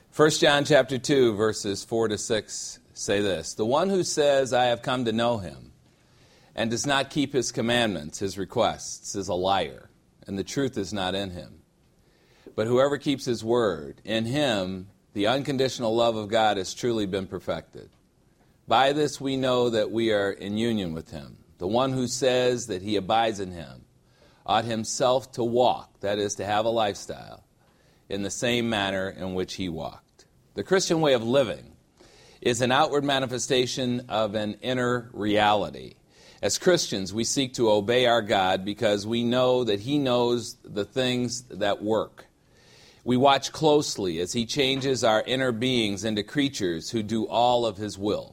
1 John chapter 2, verses 4 to 6 say this: "The one who says, 'I have come to know him,' and does not keep his commandments, his requests, is a liar, and the truth is not in him. But whoever keeps his word, in him the unconditional love of God has truly been perfected. By this we know that we are in union with him. The one who says that he abides in him ought himself to walk," that is, to have a lifestyle, "in the same manner in which he walked." The Christian way of living is an outward manifestation of an inner reality. As Christians, we seek to obey our God because we know that he knows the things that work. We watch closely as he changes our inner beings into creatures who do all of his will.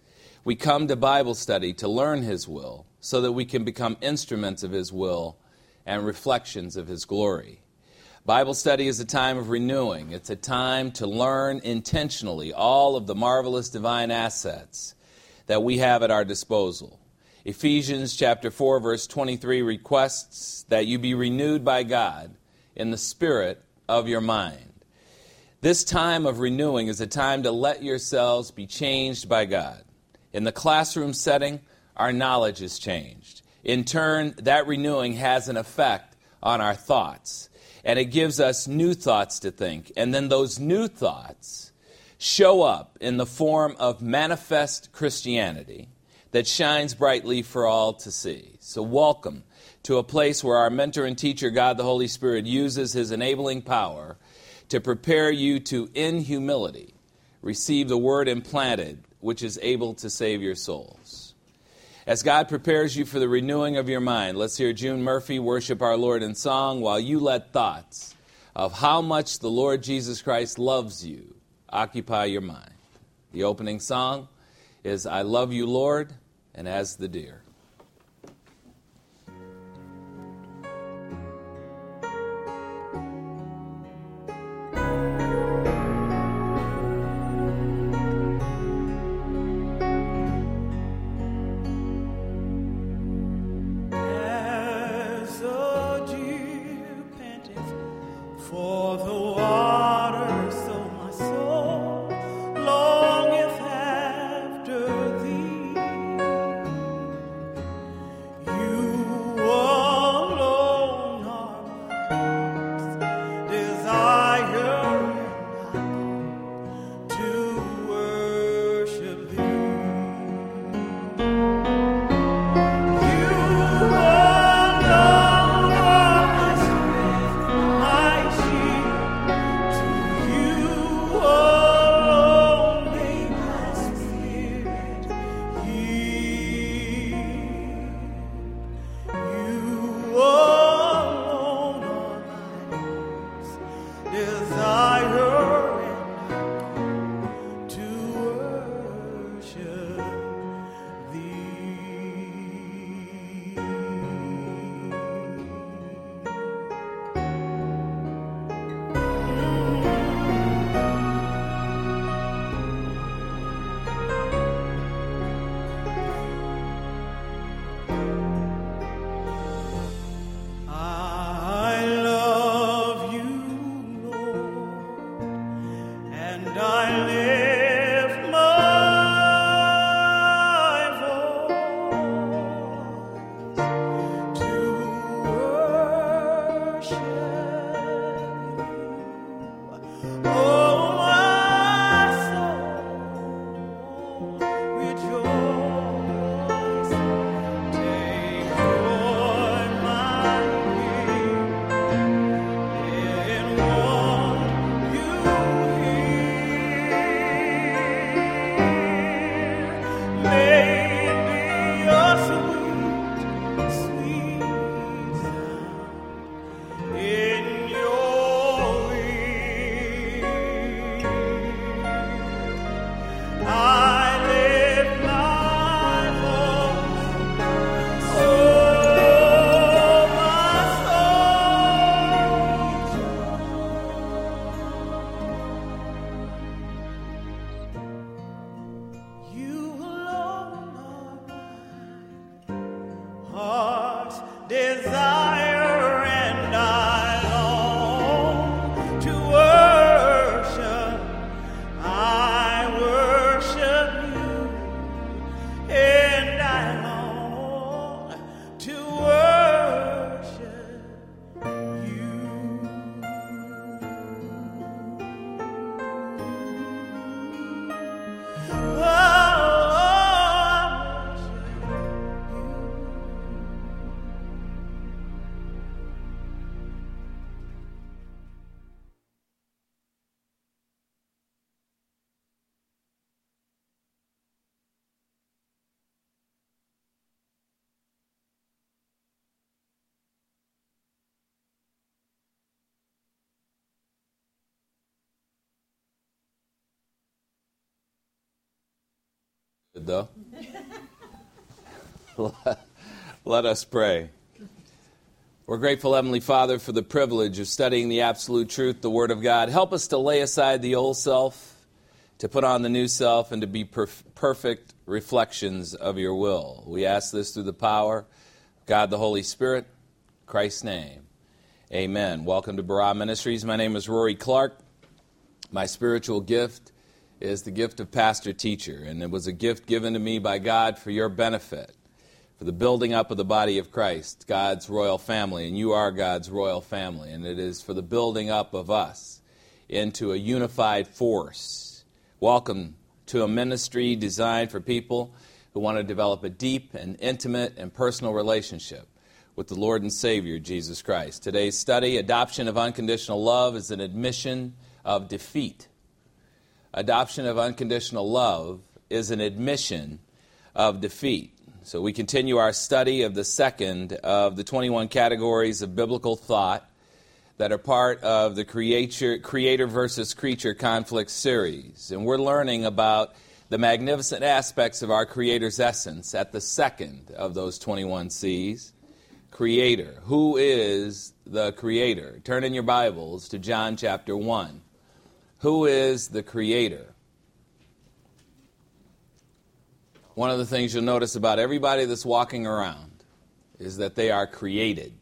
We come to Bible study to learn his will so that we can become instruments of his will and reflections of his glory. Bible study is a time of renewing. It's a time to learn intentionally all of the marvelous divine assets that we have at our disposal. Ephesians chapter 4, verse 23 requests that you be renewed by God in the spirit of your mind. This time of renewing is a time to let yourselves be changed by God. In the classroom setting, our knowledge is changed. In turn, that renewing has an effect on our thoughts, and it gives us new thoughts to think. And then those new thoughts show up in the form of manifest Christianity that shines brightly for all to see. So welcome to a place where our mentor and teacher, God the Holy Spirit, uses his enabling power to prepare you to, in humility, receive the word implanted, which is able to save your souls. As God prepares you for the renewing of your mind, let's hear June Murphy worship our Lord in song while you let thoughts of how much the Lord Jesus Christ loves you occupy your mind. The opening song is "I Love You, Lord," and "As the Deer." For the waters, so my soul longeth after thee. You alone are my desire, and I to worship thee. You alone are my strength, my shield. though. Let us pray. We're grateful, Heavenly Father, for the privilege of studying the absolute truth, the Word of God. Help us to lay aside the old self, to put on the new self, and to be perfect reflections of your will. We ask this through the power of God the Holy Spirit, in Christ's name. Amen. Welcome to Barah Ministries. My name is Rory Clark. My spiritual gift is the gift of pastor-teacher, and it was a gift given to me by God for your benefit, for the building up of the body of Christ, God's royal family, and you are God's royal family, and it is for the building up of us into a unified force. Welcome to a ministry designed for people who want to develop a deep and intimate and personal relationship with the Lord and Savior, Jesus Christ. Today's study, Adoption of Unconditional Love, is an admission of defeat. Adoption of unconditional love is an admission of defeat. So we continue our study of the second of the 21 categories of biblical thought that are part of the Creator versus Creature conflict series. And we're learning about the magnificent aspects of our Creator's essence at the second of those 21 C's. Creator. Who is the Creator? Turn in your Bibles to John chapter 1. Who is the Creator? One of the things you'll notice about everybody that's walking around is that they are created.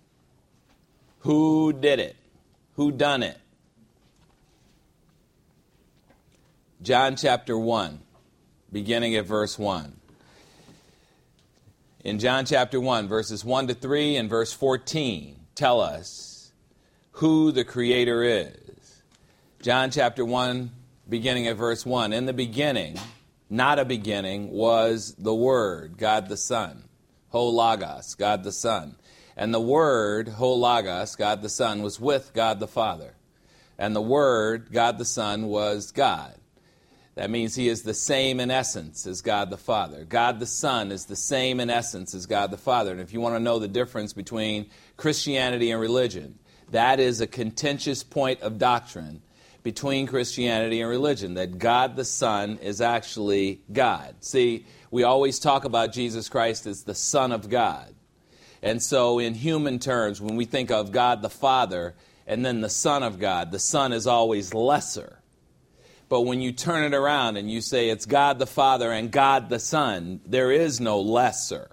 Who did it? Who done it? John chapter 1, beginning at verse 1. In John chapter 1, verses 1 to 3 and verse 14 tell us who the Creator is. John chapter 1, beginning at verse 1. In the beginning, not a beginning, was the Word, God the Son. Ho Logos, God the Son. And the Word, Ho Logos, God the Son, was with God the Father. And the Word, God the Son, was God. That means He is the same in essence as God the Father. God the Son is the same in essence as God the Father. And if you want to know the difference between Christianity and religion, that is a contentious point of doctrine between Christianity and religion, that God the Son is actually God. See, we always talk about Jesus Christ as the Son of God. And so in human terms, when we think of God the Father and then the Son of God, the Son is always lesser. But when you turn it around and you say it's God the Father and God the Son, there is no lesser.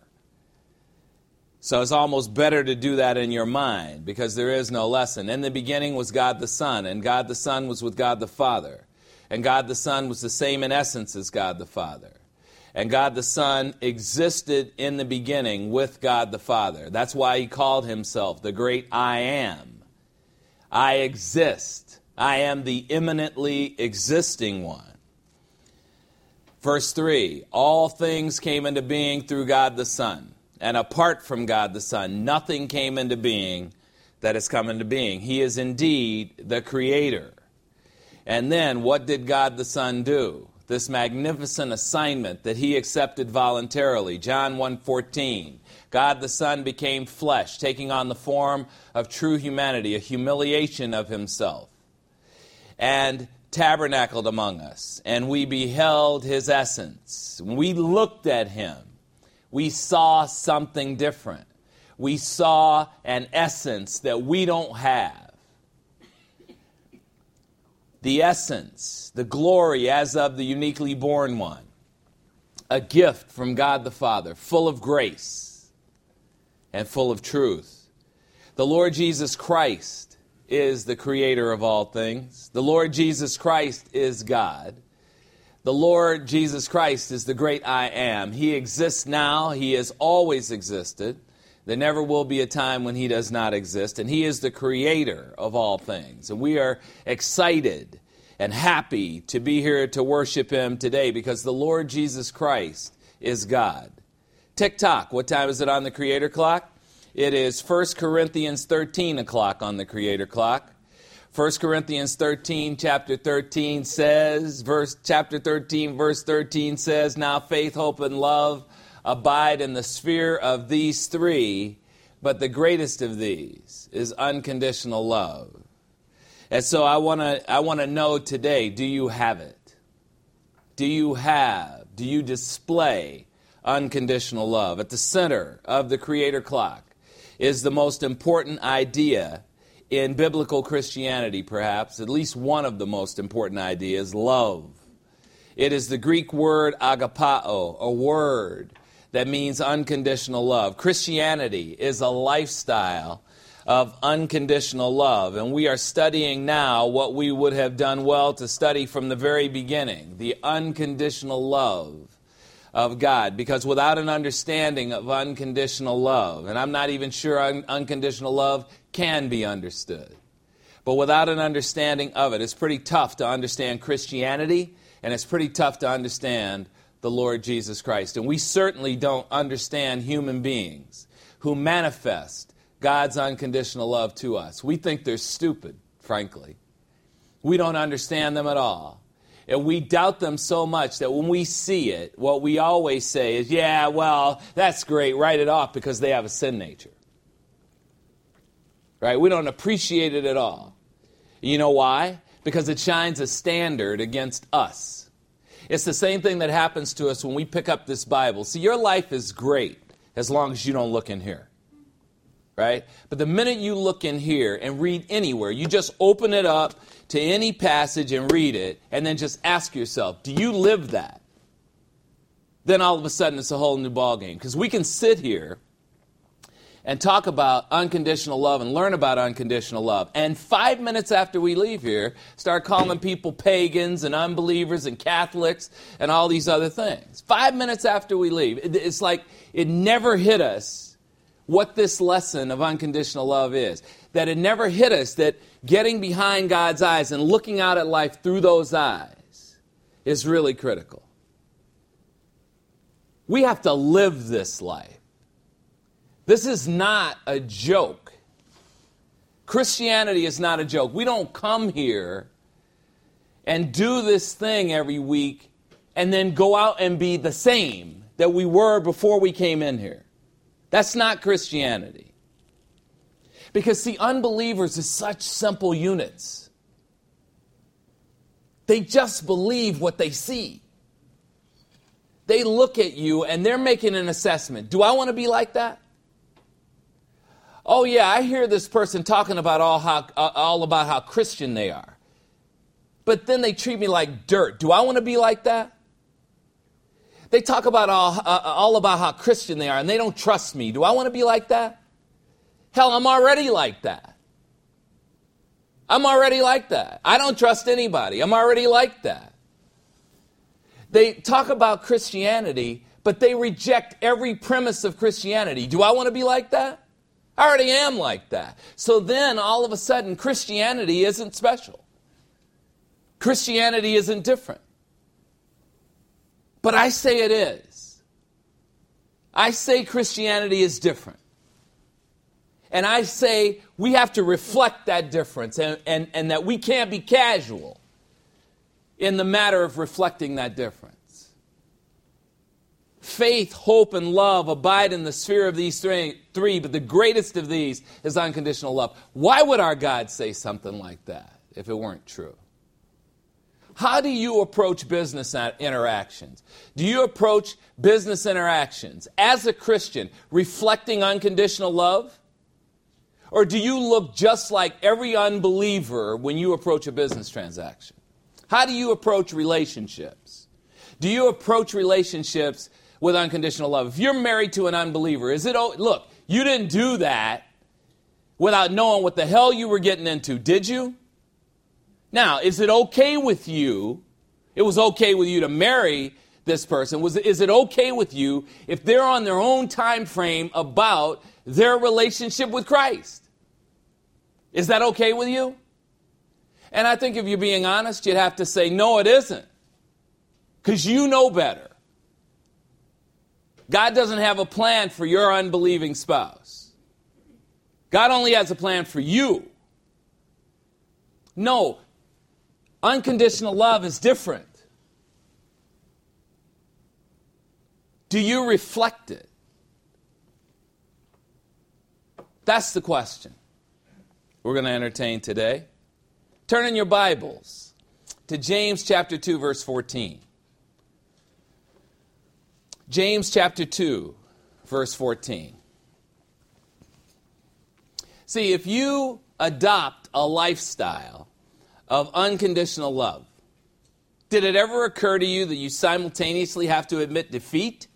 So it's almost better to do that in your mind because there is no lesson. In the beginning was God the Son, and God the Son was with God the Father. And God the Son was the same in essence as God the Father. And God the Son existed in the beginning with God the Father. That's why He called Himself the great I am. I exist. I am the imminently existing one. Verse 3, all things came into being through God the Son. And apart from God the Son, nothing came into being that has come into being. He is indeed the Creator. And then what did God the Son do? This magnificent assignment that He accepted voluntarily. John 1:14. God the Son became flesh, taking on the form of true humanity, a humiliation of Himself, and tabernacled among us, and we beheld His essence. When we looked at Him, we saw something different. We saw an essence that we don't have. The essence, the glory as of the uniquely born one. A gift from God the Father, full of grace and full of truth. The Lord Jesus Christ is the Creator of all things. The Lord Jesus Christ is God. The Lord Jesus Christ is the great I am. He exists now. He has always existed. There never will be a time when He does not exist. And He is the Creator of all things. And we are excited and happy to be here to worship Him today because the Lord Jesus Christ is God. Tick-tock, what time is it on the Creator clock? It is 1 Corinthians 13 o'clock on the Creator clock. 1 Corinthians 13, chapter 13 says, chapter 13, verse 13 says, now faith, hope, and love abide in the sphere of these three, but the greatest of these is unconditional love. And so I want to know today, do you have it? Do you have do you display unconditional love? At the center of the Creator clock is the most important idea in biblical Christianity, perhaps, at least one of the most important ideas, love. It is the Greek word agapao, a word that means unconditional love. Christianity is a lifestyle of unconditional love, and we are studying now what we would have done well to study from the very beginning, the unconditional love of God, because without an understanding of unconditional love, and I'm not even sure unconditional love can be understood, but without an understanding of it, it's pretty tough to understand Christianity, and it's pretty tough to understand the Lord Jesus Christ. And we certainly don't understand human beings who manifest God's unconditional love to us. We think they're stupid, frankly. We don't understand them at all. And we doubt them so much that when we see it, what we always say is, yeah, well, that's great, write it off because they have a sin nature. Right? We don't appreciate it at all. You know why? Because it shines a standard against us. It's the same thing that happens to us when we pick up this Bible. See, your life is great as long as you don't look in here. Right? But the minute you look in here and read anywhere, you just open it up to any passage and read it, and then just ask yourself, do you live that? Then all of a sudden it's a whole new ballgame. Because we can sit here and talk about unconditional love and learn about unconditional love, and 5 minutes after we leave here, start calling people pagans and unbelievers and Catholics and all these other things. 5 minutes after we leave. It's like it never hit us what this lesson of unconditional love is. That it never hit us that getting behind God's eyes and looking out at life through those eyes is really critical. We have to live this life. This is not a joke. Christianity is not a joke. We don't come here and do this thing every week and then go out and be the same that we were before we came in here. That's not Christianity. Because, see, unbelievers are such simple units. They just believe what they see. They look at you and they're making an assessment. Do I want to be like that? Oh, yeah, I hear this person talking about all about how Christian they are. But then they treat me like dirt. Do I want to be like that? They talk about all about how Christian they are, and they don't trust me. Do I want to be like that? Hell, I'm already like that. I'm already like that. I don't trust anybody. I'm already like that. They talk about Christianity, but they reject every premise of Christianity. Do I want to be like that? I already am like that. So then, all of a sudden, Christianity isn't special. Christianity isn't different. But I say it is. I say Christianity is different. And I say we have to reflect that difference and that we can't be casual in the matter of reflecting that difference. Faith, hope, and love abide in the sphere of these three, but the greatest of these is unconditional love. Why would our God say something like that if it weren't true? How do you approach business interactions? Do you approach business interactions as a Christian reflecting unconditional love? Or do you look just like every unbeliever when you approach a business transaction? How do you approach relationships? Do you approach relationships with unconditional love? If you're married to an unbeliever, look, you didn't do that without knowing what the hell you were getting into, did you? Now, is it okay with you? It was okay with you to marry this person. Is it okay with you if they're on their own time frame about their relationship with Christ? Is that okay with you? And I think if you're being honest, you'd have to say, no, it isn't. Because you know better. God doesn't have a plan for your unbelieving spouse. God only has a plan for you. No. Unconditional love is different. Do you reflect it? That's the question we're going to entertain today. Turn in your Bibles to James chapter 2, verse 14. James chapter 2, verse 14. See, if you adopt a lifestyle of unconditional love, did it ever occur to you that you simultaneously have to admit defeat?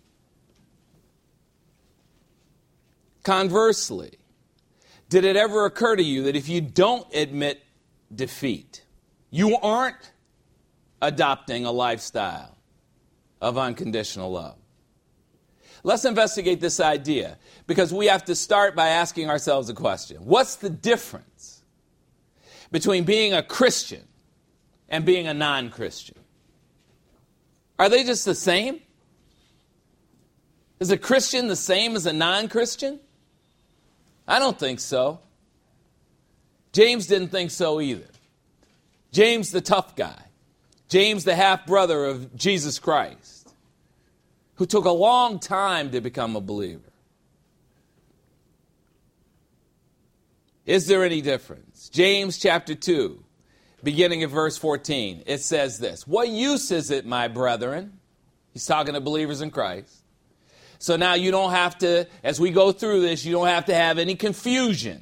Conversely, did it ever occur to you that if you don't admit defeat, you aren't adopting a lifestyle of unconditional love? Let's investigate this idea, because we have to start by asking ourselves a question. What's the difference between being a Christian and being a non-Christian? Are they just the same? Is a Christian the same as a non-Christian? I don't think so. James didn't think so either. James, the tough guy. James, the half-brother of Jesus Christ, who took a long time to become a believer. Is there any difference? James chapter 2, beginning at verse 14, it says this: "What use is it, my brethren?" He's talking to believers in Christ. So now you don't have to, as we go through this, you don't have to have any confusion.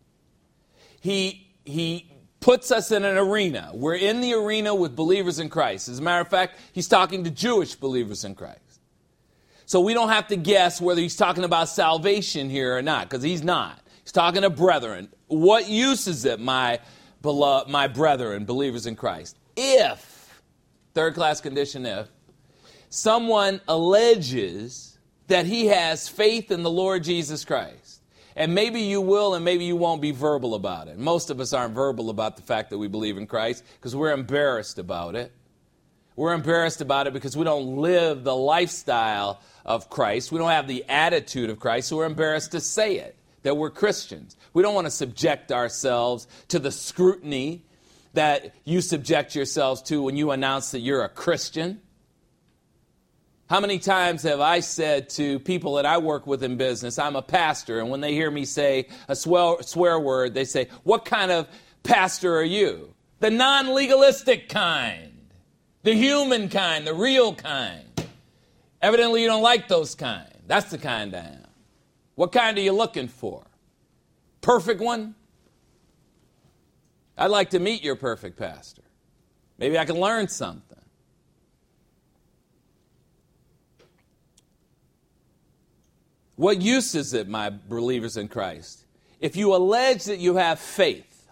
He puts us in an arena. We're in the arena with believers in Christ. As a matter of fact, he's talking to Jewish believers in Christ. So we don't have to guess whether he's talking about salvation here or not, because he's not. He's talking to brethren. What use is it, my beloved, my brethren, believers in Christ, if, third-class condition if, someone alleges that he has faith in the Lord Jesus Christ? And maybe you will and maybe you won't be verbal about it. Most of us aren't verbal about the fact that we believe in Christ because we're embarrassed about it. We're embarrassed about it because we don't live the lifestyle of Christ. We don't have the attitude of Christ, so we're embarrassed to say it, that we're Christians. We don't want to subject ourselves to the scrutiny that you subject yourselves to when you announce that you're a Christian. How many times have I said to people that I work with in business, I'm a pastor, and when they hear me say a swear word, they say, "What kind of pastor are you?" The non-legalistic kind, the human kind, the real kind. Evidently you don't like those kind. That's the kind I am. What kind are you looking for? Perfect one? I'd like to meet your perfect pastor. Maybe I can learn something. What use is it, my believers in Christ, if you allege that you have faith,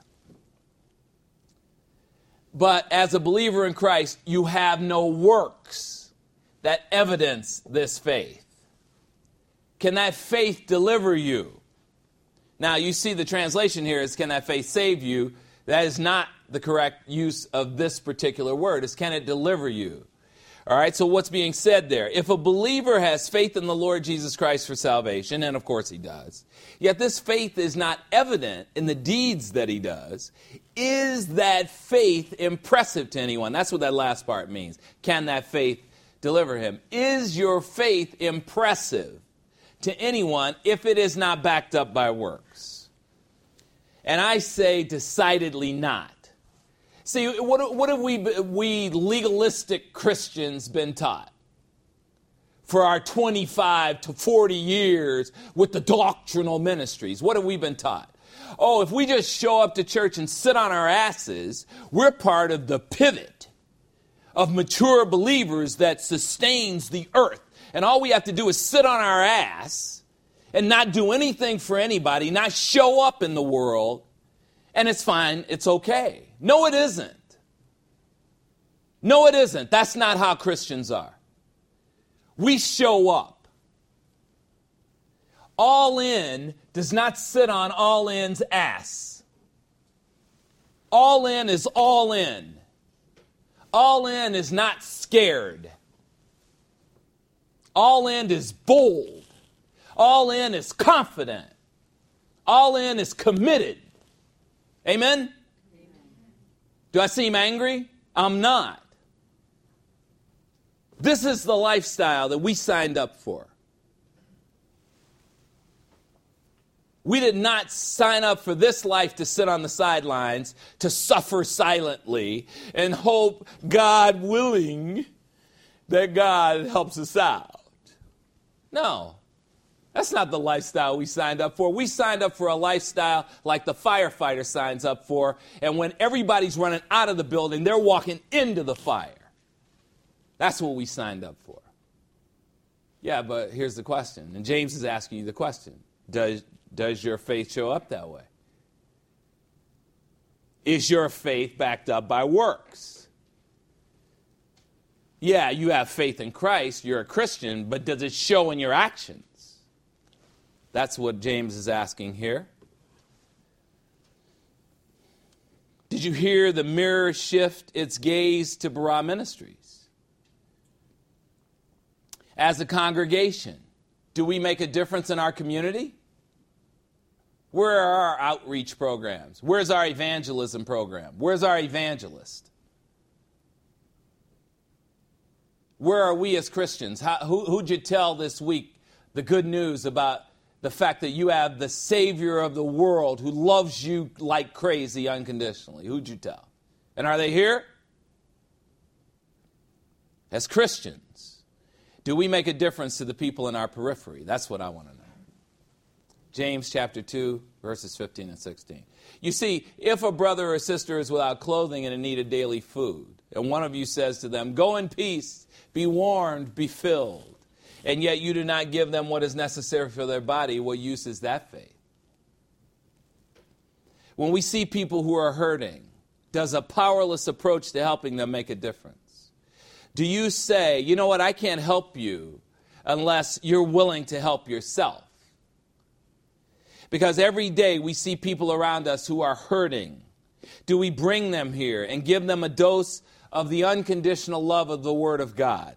but as a believer in Christ, you have no works that evidence this faith? Can that faith deliver you? Now, you see the translation here is, can that faith save you? That is not the correct use of this particular word. It's, can it deliver you? All right, so what's being said there? If a believer has faith in the Lord Jesus Christ for salvation, and of course he does, yet this faith is not evident in the deeds that he does, is that faith impressive to anyone? That's what that last part means. Can that faith deliver him? Is your faith impressive to anyone if it is not backed up by works? And I say decidedly not. See, what have we legalistic Christians been taught for our 25 to 40 years with the doctrinal ministries? What have we been taught? Oh, if we just show up to church and sit on our asses, we're part of the pivot of mature believers that sustains the earth. And all we have to do is sit on our ass and not do anything for anybody, not show up in the world, and it's fine, it's okay. No, it isn't. No, it isn't. That's not how Christians are. We show up. All in does not sit on all in's ass. All in is all in. All in is not scared. All in is bold. All in is confident. All in is committed. Amen? Do I seem angry? I'm not. This is the lifestyle that we signed up for. We did not sign up for this life to sit on the sidelines, to suffer silently, and hope, God willing, that God helps us out. No. That's not the lifestyle we signed up for. We signed up for a lifestyle like the firefighter signs up for, and when everybody's running out of the building, they're walking into the fire. That's what we signed up for. Yeah, but here's the question, and James is asking you the question. Does your faith show up that way? Is your faith backed up by works? Yeah, you have faith in Christ, you're a Christian, but does it show in your actions? That's what James is asking here. Did you hear the mirror shift its gaze to Barah Ministries? As a congregation, do we make a difference in our community? Where are our outreach programs? Where's our evangelism program? Where's our evangelist? Where are we as Christians? Who'd you tell this week the good news about the fact that you have the Savior of the world who loves you like crazy unconditionally? Who'd you tell? And are they here? As Christians, do we make a difference to the people in our periphery? That's what I want to know. James chapter 2, verses 15 and 16. You see, if a brother or sister is without clothing and in need of daily food, and one of you says to them, "Go in peace, be warmed, be filled," and yet you do not give them what is necessary for their body, what use is that faith? When we see people who are hurting, does a powerless approach to helping them make a difference? Do you say, you know what, I can't help you unless you're willing to help yourself? Because every day we see people around us who are hurting. Do we bring them here and give them a dose of the unconditional love of the Word of God?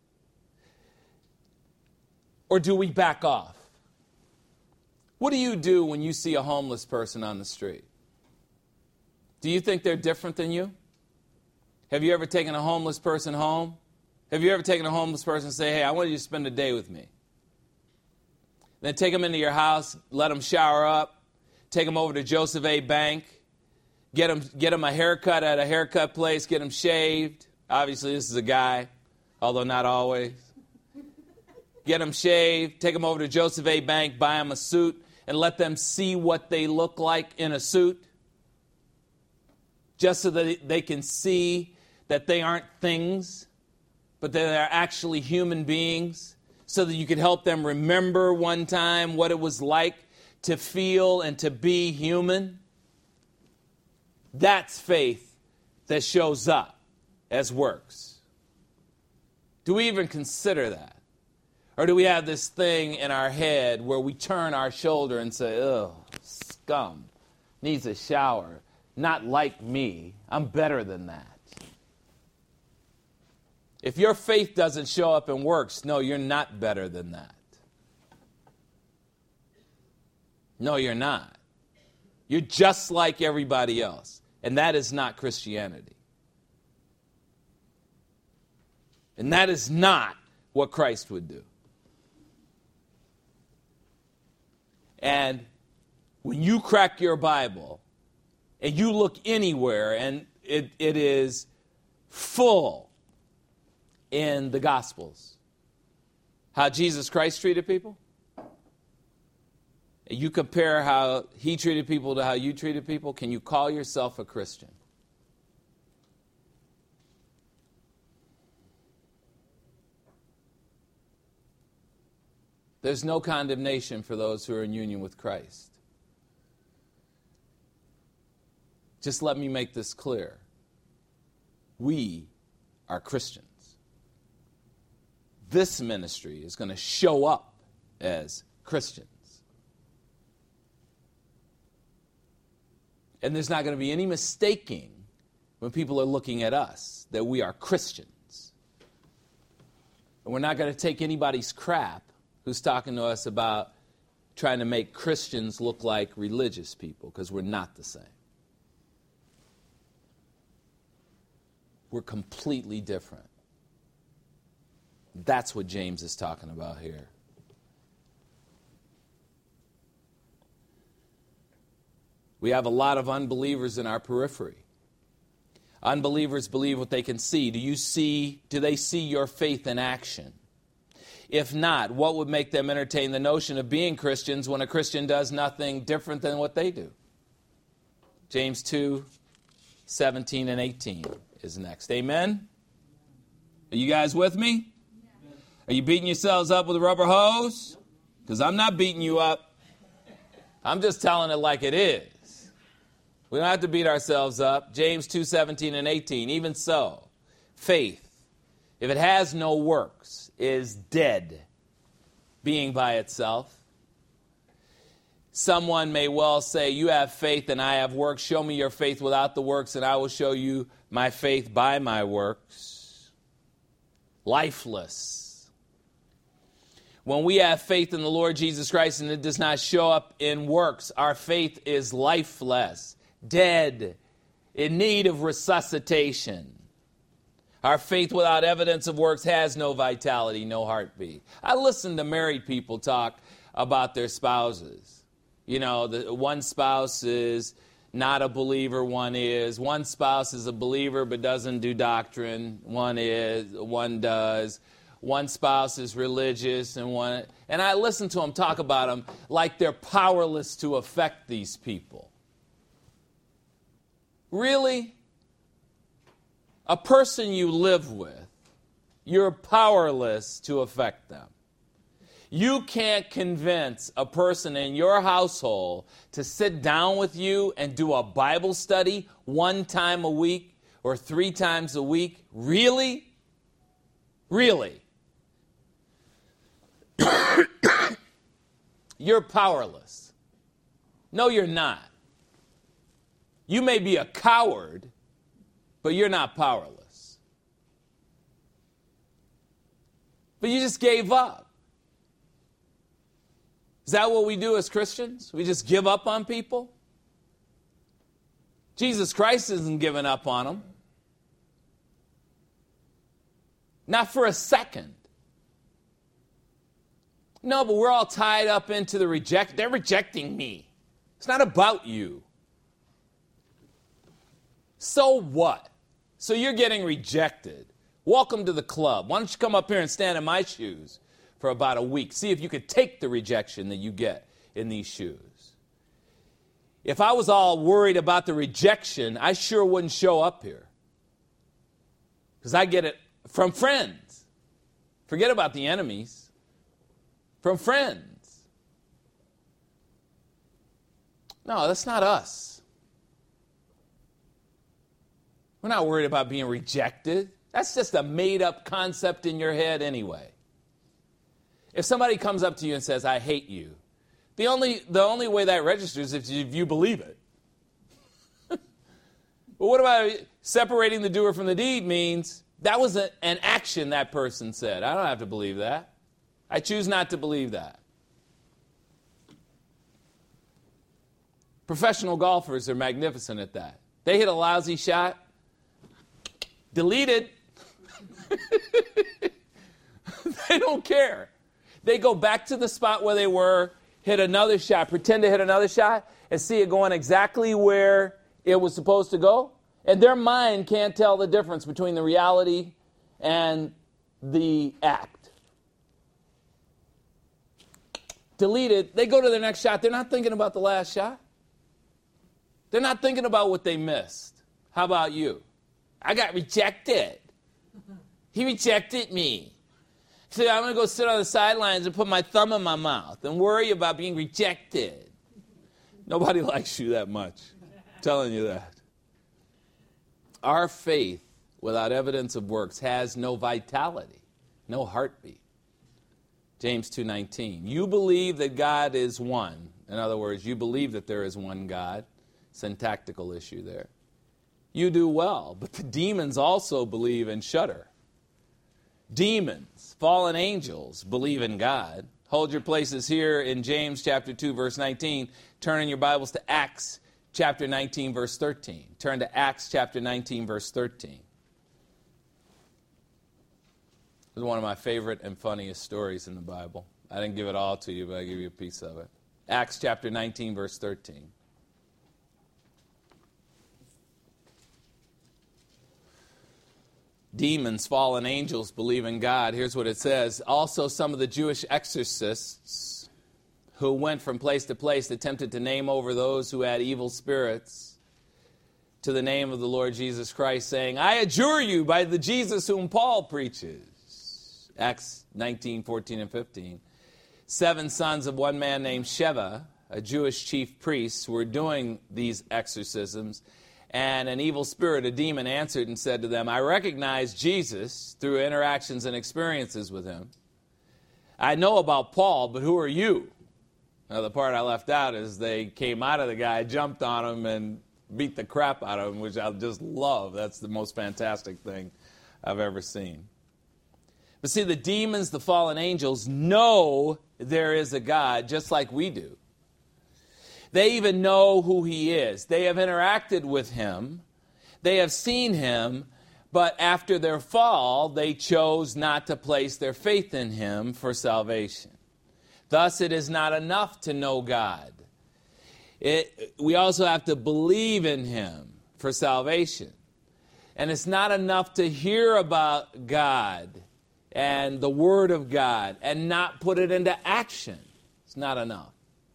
Or do we back off? What do you do when you see a homeless person on the street? Do you think they're different than you? Have you ever taken a homeless person home? Have you ever taken a homeless person and say, "Hey, I want you to spend a day with me"? Then take them into your house, let them shower up, take them over to Joseph A. Bank, get them a haircut at a haircut place, get them shaved. Obviously, this is a guy, although not always. Get them shaved, take them over to Joseph A. Bank, buy them a suit, and let them see what they look like in a suit, just so that they can see that they aren't things, but that they're actually human beings, so that you could help them remember one time what it was like to feel and to be human. That's faith that shows up as works. Do we even consider that? Or do we have this thing in our head where we turn our shoulder and say, "Ugh, scum, needs a shower, not like me, I'm better than that"? If your faith doesn't show up in works, no, you're not better than that. No, you're not. You're just like everybody else. And that is not Christianity. And that is not what Christ would do. And when you crack your Bible and you look anywhere and it is full in the Gospels, how Jesus Christ treated people, and you compare how he treated people to how you treated people, can you call yourself a Christian? There's no condemnation for those who are in union with Christ. Just let me make this clear. We are Christians. This ministry is going to show up as Christians. And there's not going to be any mistaking when people are looking at us that we are Christians. And we're not going to take anybody's crap who's talking to us about trying to make Christians look like religious people, because we're not the same. We're completely different. That's what James is talking about here. We have a lot of unbelievers in our periphery. Unbelievers believe what they can see. Do they see your faith in action? If not, what would make them entertain the notion of being Christians when a Christian does nothing different than what they do? James 2, 17 and 18 is next. Amen? Are you guys with me? Are you beating yourselves up with a rubber hose? Because I'm not beating you up. I'm just telling it like it is. We don't have to beat ourselves up. James 2, 17 and 18. Even so, faith, if it has no works, is dead, being by itself. Someone may well say, you have faith and I have works. Show me your faith without the works, and I will show you my faith by my works. Lifeless. When we have faith in the Lord Jesus Christ and it does not show up in works, our faith is lifeless, dead, in need of resuscitation. Our faith without evidence of works has no vitality, no heartbeat. I listen to married people talk about their spouses. You know, one spouse is not a believer, one is. One spouse is a believer but doesn't do doctrine, one is, one does. One spouse is religious and I listen to them talk about them like they're powerless to affect these people. Really? A person you live with, you're powerless to affect them. You can't convince a person in your household to sit down with you and do a Bible study 1 time a week or 3 times a week. Really? Really? You're powerless. No, you're not. You may be a coward, but you're not powerless. But you just gave up. Is that what we do as Christians? We just give up on people? Jesus Christ isn't giving up on them. Not for a second. No, but we're all tied up into the reject. They're rejecting me. It's not about you. So what? So you're getting rejected. Welcome to the club. Why don't you come up here and stand in my shoes for about a week? See if you could take the rejection that you get in these shoes. If I was all worried about the rejection, I sure wouldn't show up here. Because I get it from friends. Forget about the enemies. From friends. No, that's not us. We're not worried about being rejected. That's just a made-up concept in your head anyway. If somebody comes up to you and says, I hate you, the only way that registers is if you believe it. But what about separating the doer from the deed means that was an action that person said. I don't have to believe that. I choose not to believe that. Professional golfers are magnificent at that. They hit a lousy shot, delete it. They don't care. They go back to the spot where they were, hit another shot, pretend to hit another shot, and see it going exactly where it was supposed to go. And their mind can't tell the difference between the reality and the act. Delete it. They go to their next shot. They're not thinking about the last shot. They're not thinking about what they missed. How about you? I got rejected. He rejected me. So I'm going to go sit on the sidelines and put my thumb in my mouth and worry about being rejected. Nobody likes you that much. I'm telling you that. Our faith without evidence of works has no vitality, no heartbeat. James 2:19. You believe that God is one. In other words, you believe that there is one God. Syntactical issue there. You do well, but the demons also believe and shudder. Demons, fallen angels, believe in God. Hold your places here in James chapter 2, verse 19. Turn in your Bibles to Acts chapter 19, verse 13. Turn to Acts chapter 19, verse 13. This is one of my favorite and funniest stories in the Bible. I didn't give it all to you, but I give you a piece of it. Acts chapter 19, verse 13. demons, fallen angels believe in God. Here's what it says. Also, some of the Jewish exorcists who went from place to place attempted to name over those who had evil spirits to the name of the Lord Jesus Christ, saying, I adjure you by the Jesus whom Paul preaches. Acts 19, 14, and 15. 7 sons of one man named Sheva, a Jewish chief priest, were doing these exorcisms, and an evil spirit, a demon, answered and said to them, I recognize Jesus through interactions and experiences with him. I know about Paul, but who are you? Now, the part I left out is they came out of the guy, jumped on him, and beat the crap out of him, which I just love. That's the most fantastic thing I've ever seen. But see, the demons, the fallen angels, know there is a God just like we do. They even know who he is. They have interacted with him. They have seen him. But after their fall, they chose not to place their faith in him for salvation. Thus, it is not enough to know God. We also have to believe in him for salvation. And it's not enough to hear about God and the Word of God and not put it into action. It's not enough.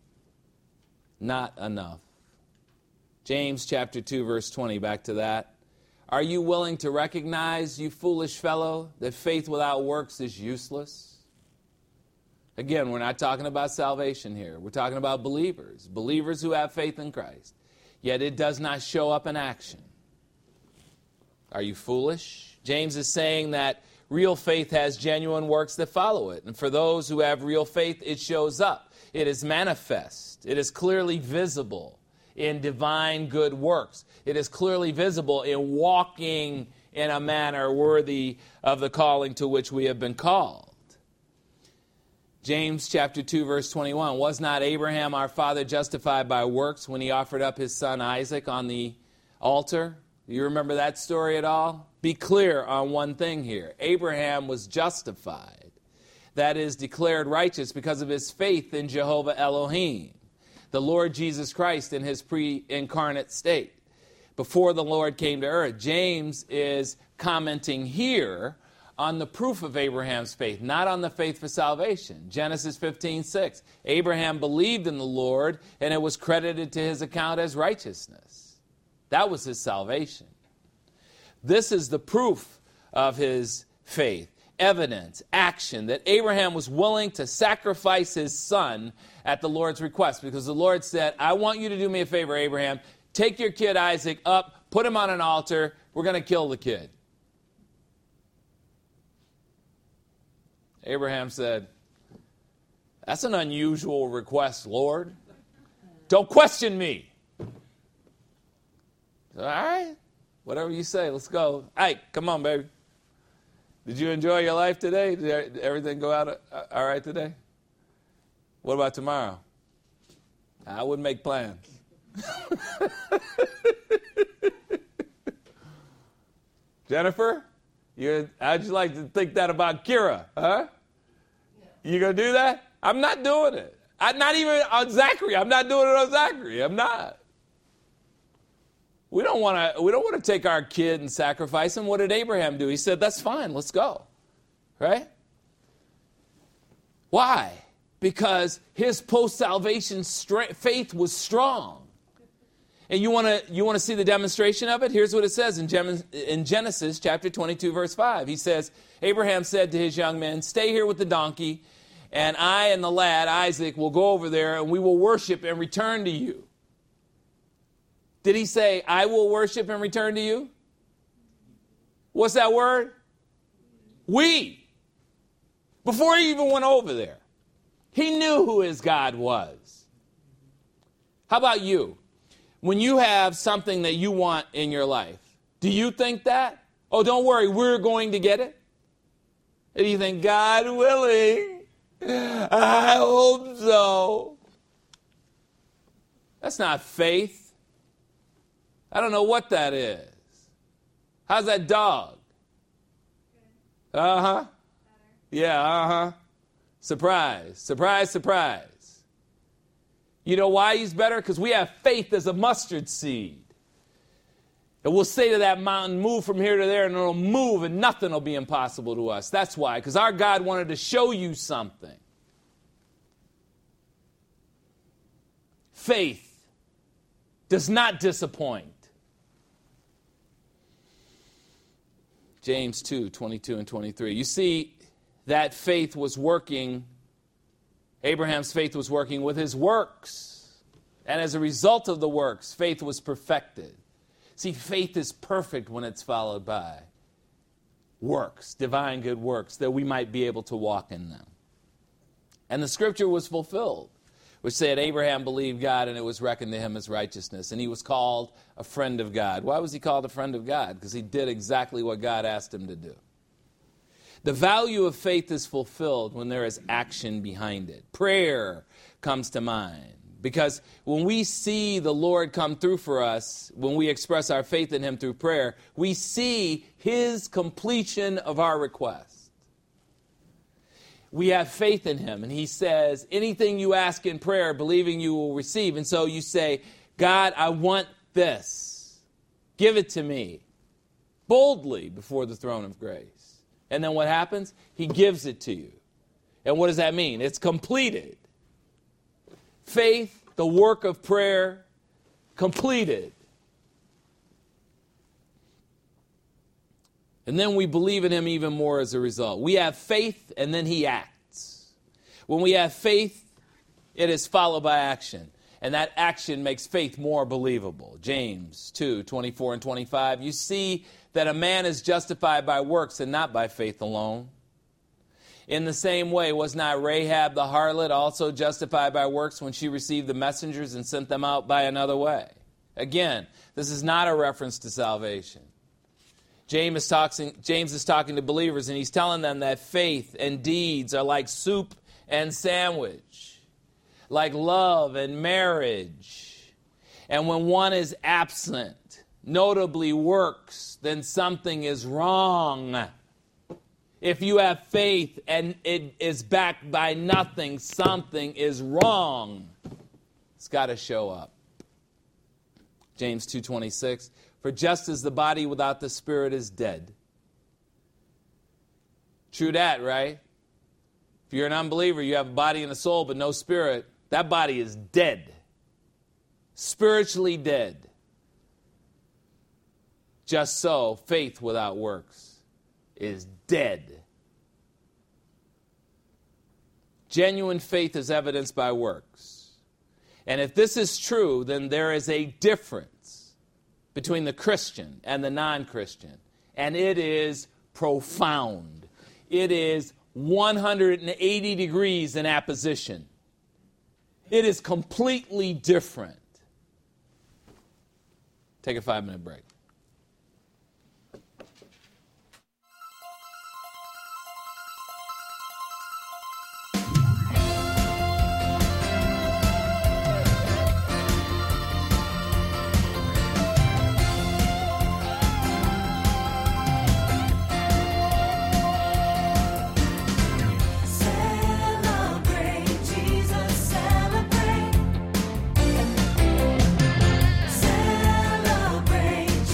Not enough. James chapter 2, verse 20, back to that. Are you willing to recognize, you foolish fellow, that faith without works is useless? Again, we're not talking about salvation here. We're talking about believers. Believers who have faith in Christ. Yet it does not show up in action. Are you foolish? James is saying that real faith has genuine works that follow it. And for those who have real faith, it shows up. It is manifest. It is clearly visible in divine good works. It is clearly visible in walking in a manner worthy of the calling to which we have been called. James chapter 2, verse 21. Was not Abraham our father justified by works when he offered up his son Isaac on the altar? Do you remember that story at all? Be clear on one thing here. Abraham was justified. That is, declared righteous because of his faith in Jehovah Elohim, the Lord Jesus Christ in his pre-incarnate state, before the Lord came to earth. James is commenting here on the proof of Abraham's faith, not on the faith for salvation. Genesis 15:6. Abraham believed in the Lord, and it was credited to his account as righteousness. That was his salvation. This is the proof of his faith. Evidence, action, that Abraham was willing to sacrifice his son at the Lord's request, because the Lord said, I want you to do me a favor, Abraham. Take your kid Isaac up, put him on an altar. We're going to kill the kid. Abraham said, that's an unusual request, Lord. Don't question me. All right, whatever you say, let's go. Hey, come on, baby. Did you enjoy your life today? Did everything go out all right today? What about tomorrow? I wouldn't make plans. Jennifer, how'd you like to think that about Kira? Huh? You going to do that? I'm not doing it. Not even on Zachary. I'm not doing it on Zachary. I'm not. We don't want to take our kid and sacrifice him. What did Abraham do? He said, that's fine, let's go. Right? Why? Because his post-salvation faith was strong. And you want to see the demonstration of it? Here's what it says in Genesis chapter 22, verse 5. He says, Abraham said to his young men, stay here with the donkey, and I and the lad, Isaac, will go over there, and we will worship and return to you. Did he say, I will worship and return to you? What's that word? We. Before he even went over there, he knew who his God was. How about you? When you have something that you want in your life, do you think that? Oh, don't worry, we're going to get it? And you think, God willing, I hope so. That's not faith. I don't know what that is. How's that dog? Uh-huh. Yeah, uh-huh. Surprise, surprise, surprise. You know why he's better? Because we have faith as a mustard seed. And we'll say to that mountain, move from here to there, and it'll move, and nothing will be impossible to us. That's why, because our God wanted to show you something. Faith does not disappoint. James 2, 22 and 23. You see, that faith was working, Abraham's faith was working with his works. And as a result of the works, faith was perfected. See, faith is perfect when it's followed by works, divine good works, that we might be able to walk in them. And the scripture was fulfilled, which said Abraham believed God and it was reckoned to him as righteousness. And he was called a friend of God. Why was he called a friend of God? Because he did exactly what God asked him to do. The value of faith is fulfilled when there is action behind it. Prayer comes to mind. Because when we see the Lord come through for us, when we express our faith in him through prayer, we see his completion of our request. We have faith in him, and he says, anything you ask in prayer, believing you will receive. And so you say, God, I want this. Give it to me. Boldly before the throne of grace. And then what happens? He gives it to you. And what does that mean? It's completed. Faith, the work of prayer, completed. And then we believe in him even more as a result. We have faith, and then he acts. When we have faith, it is followed by action. And that action makes faith more believable. James 2, 24 and 25. You see that a man is justified by works and not by faith alone. In the same way, was not Rahab the harlot also justified by works when she received the messengers and sent them out by another way? Again, this is not a reference to salvation. James is talking to believers, and he's telling them that faith and deeds are like soup and sandwich, like love and marriage. And when one is absent, notably works, then something is wrong. If you have faith and it is backed by nothing, something is wrong. It's got to show up. James 2:26, for just as the body without the spirit is dead. True that, right? If you're an unbeliever, you have a body and a soul but no spirit, that body is dead. Spiritually dead. Just so, faith without works is dead. Genuine faith is evidenced by works. And if this is true, then there is a difference between the Christian and the non-Christian. And it is profound. It is 180 degrees in apposition. It is completely different. Take a 5-minute break. Celebrate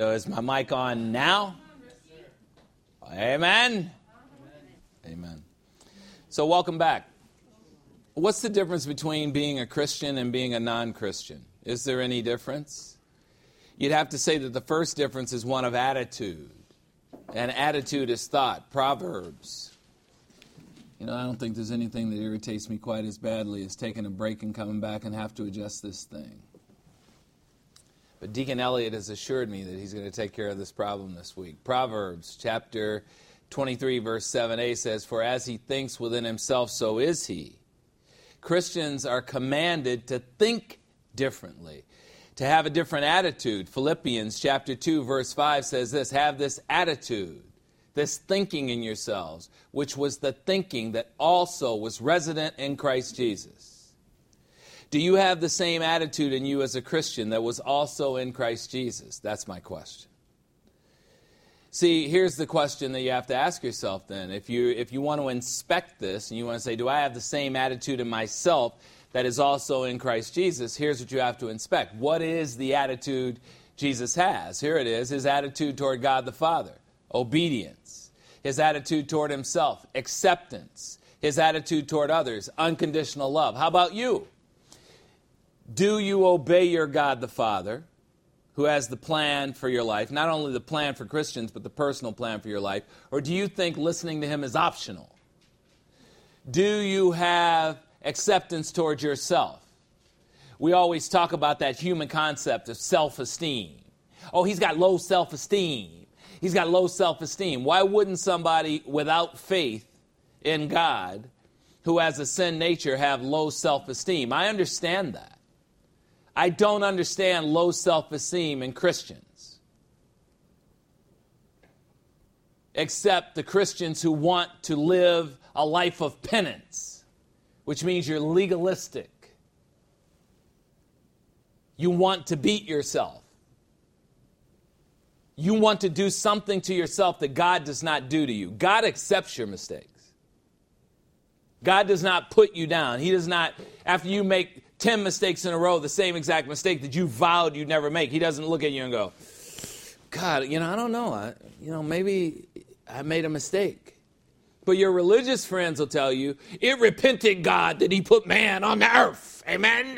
So is my mic on now? Amen? Amen. So welcome back. What's the difference between being a Christian and being a non-Christian? Is there any difference? You'd have to say that the first difference is one of attitude. And attitude is thought. Proverbs. I don't think there's anything that irritates me quite as badly as taking a break and coming back and have to adjust this thing. But Deacon Elliott has assured me that he's going to take care of this problem this week. Proverbs chapter 23, verse 7a says, "For as he thinks within himself, so is he." Christians are commanded to think differently, to have a different attitude. Philippians chapter 2, verse 5 says this, "Have this attitude, this thinking in yourselves, which was the thinking that also was resident in Christ Jesus." Do you have the same attitude in you as a Christian that was also in Christ Jesus? That's my question. See, here's the question that you have to ask yourself then. If you want to inspect this and you want to say, do I have the same attitude in myself that is also in Christ Jesus? Here's what you have to inspect. What is the attitude Jesus has? Here it is, his attitude toward God the Father, obedience. His attitude toward himself, acceptance. His attitude toward others, unconditional love. How about you? Do you obey your God the Father, who has the plan for your life, not only the plan for Christians, but the personal plan for your life? Or do you think listening to him is optional? Do you have acceptance towards yourself? We always talk about that human concept of self-esteem. Oh, he's got low self-esteem. He's got low self-esteem. Why wouldn't somebody without faith in God, who has a sin nature, have low self-esteem? I understand that. I don't understand low self-esteem in Christians, except the Christians who want to live a life of penance, which means you're legalistic. You want to beat yourself. You want to do something to yourself that God does not do to you. God accepts your mistakes. God does not put you down. He does not, after you make 10 mistakes in a row, the same exact mistake that you vowed you'd never make, he doesn't look at you and go, God, I don't know. Maybe I made a mistake. But your religious friends will tell you, it repented God that he put man on the earth. Amen?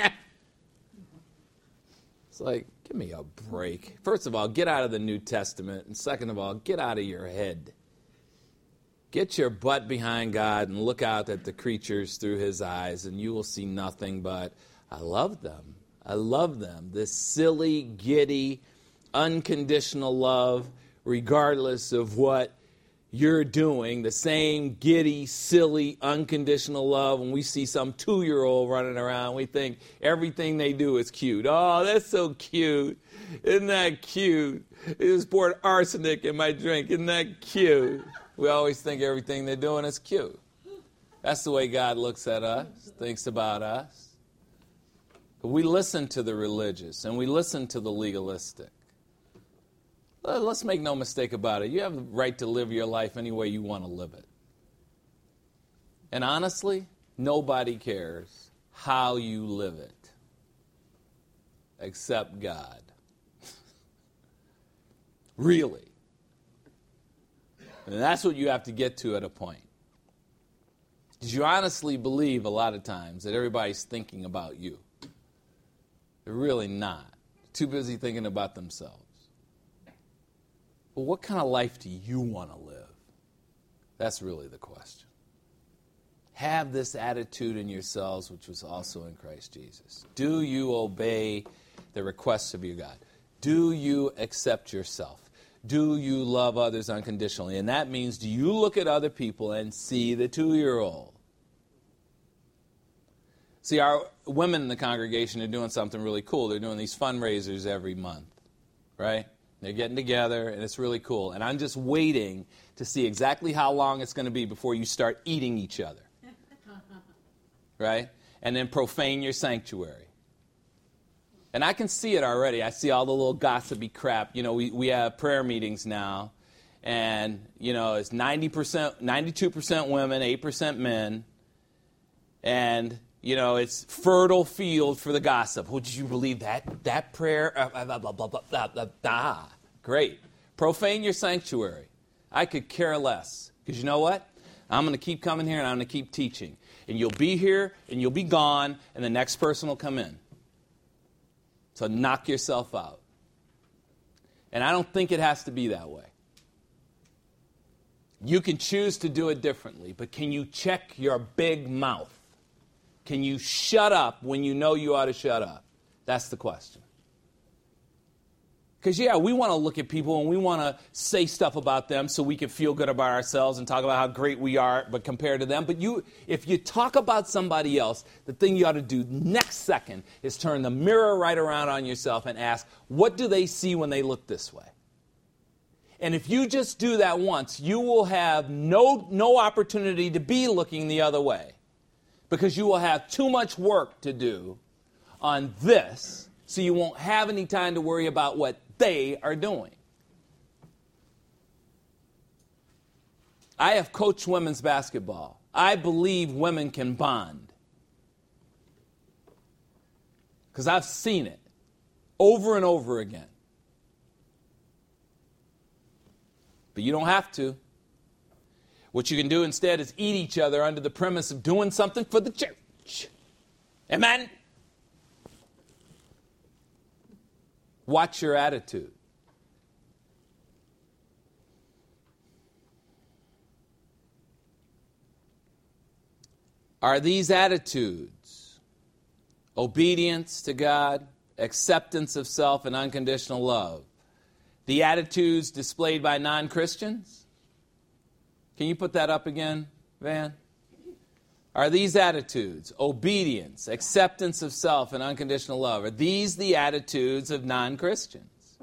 It's like, give me a break. First of all, get out of the New Testament. And second of all, get out of your head. Get your butt behind God and look out at the creatures through his eyes, and you will see nothing but, I love them. I love them. This silly, giddy, unconditional love, regardless of what you're doing. The same giddy, silly, unconditional love. When we see some 2-year-old running around, we think everything they do is cute. Oh, that's so cute. Isn't that cute? They just poured arsenic in my drink. Isn't that cute? We always think everything they're doing is cute. That's the way God looks at us, thinks about us. But we listen to the religious and we listen to the legalistic. Let's make no mistake about it. You have the right to live your life any way you want to live it. And honestly, nobody cares how you live it except God. Really. And that's what you have to get to at a point. Because you honestly believe a lot of times that everybody's thinking about you. They're really not. Too busy thinking about themselves. But what kind of life do you want to live? That's really the question. Have this attitude in yourselves, which was also in Christ Jesus. Do you obey the requests of your God? Do you accept yourself? Do you love others unconditionally? And that means, do you look at other people and see the 2-year-old? See, our women in the congregation are doing something really cool. They're doing these fundraisers every month, right? They're getting together, and it's really cool. And I'm just waiting to see exactly how long it's going to be before you start eating each other, right? And then profane your sanctuary. And I can see it already. I see all the little gossipy crap. We have prayer meetings now, and, it's 92% women, 8% men, and, it's fertile field for the gossip. Would you believe that prayer? Blah, blah, blah, blah, blah, blah. Great. Profane your sanctuary. I could care less. Because you know what? I'm going to keep coming here and I'm going to keep teaching. And you'll be here and you'll be gone and the next person will come in. So knock yourself out. And I don't think it has to be that way. You can choose to do it differently, but can you check your big mouth? Can you shut up when you know you ought to shut up? That's the question. Because, yeah, we want to look at people and we want to say stuff about them so we can feel good about ourselves and talk about how great we are, but compared to them. But if you talk about somebody else, the thing you ought to do next second is turn the mirror right around on yourself and ask, what do they see when they look this way? And if you just do that once, you will have no opportunity to be looking the other way. Because you will have too much work to do on this, so you won't have any time to worry about what they are doing. I have coached women's basketball. I believe women can bond. Because I've seen it over and over again. But you don't have to. What you can do instead is eat each other under the premise of doing something for the church. Amen? Watch your attitude. Are these attitudes obedience to God, acceptance of self, and unconditional love the attitudes displayed by non-Christians? Can you put that up again, Van? Are these attitudes, obedience, acceptance of self, and unconditional love, are these the attitudes of non-Christians?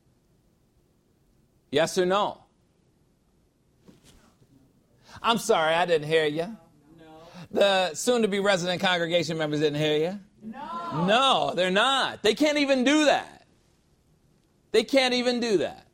Yes or no? I'm sorry, I didn't hear you. No. The soon-to-be resident congregation members didn't hear you? No. No, they're not. They can't even do that. They can't even do that.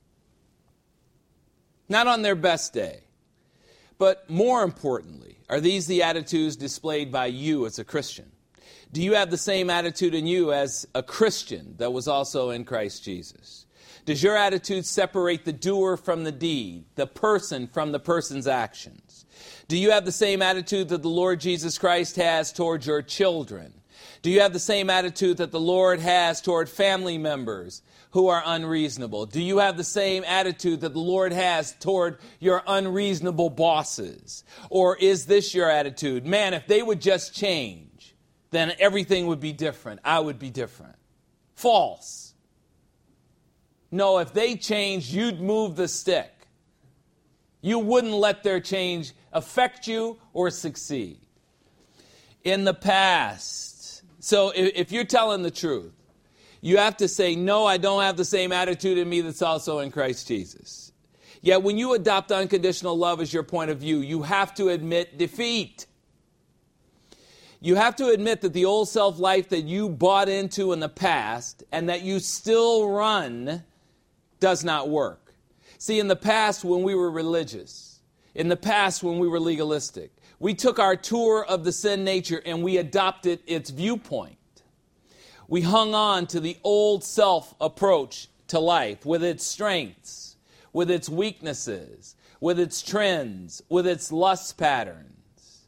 Not on their best day. But more importantly, are these the attitudes displayed by you as a Christian? Do you have the same attitude in you as a Christian that was also in Christ Jesus? Does your attitude separate the doer from the deed, the person from the person's actions? Do you have the same attitude that the Lord Jesus Christ has towards your children? Do you have the same attitude that the Lord has toward family members who are unreasonable? Do you have the same attitude that the Lord has toward your unreasonable bosses? Or is this your attitude? Man, if they would just change, then everything would be different. I would be different. False. No, if they changed, you'd move the stick. You wouldn't let their change affect you or succeed. In the past, so if you're telling the truth, you have to say, no, I don't have the same attitude in me that's also in Christ Jesus. Yet when you adopt unconditional love as your point of view, you have to admit defeat. You have to admit that the old self-life that you bought into in the past and that you still run does not work. See, in the past when we were religious, in the past when we were legalistic, we took our tour of the sin nature and we adopted its viewpoint. We hung on to the old self approach to life with its strengths, with its weaknesses, with its trends, with its lust patterns.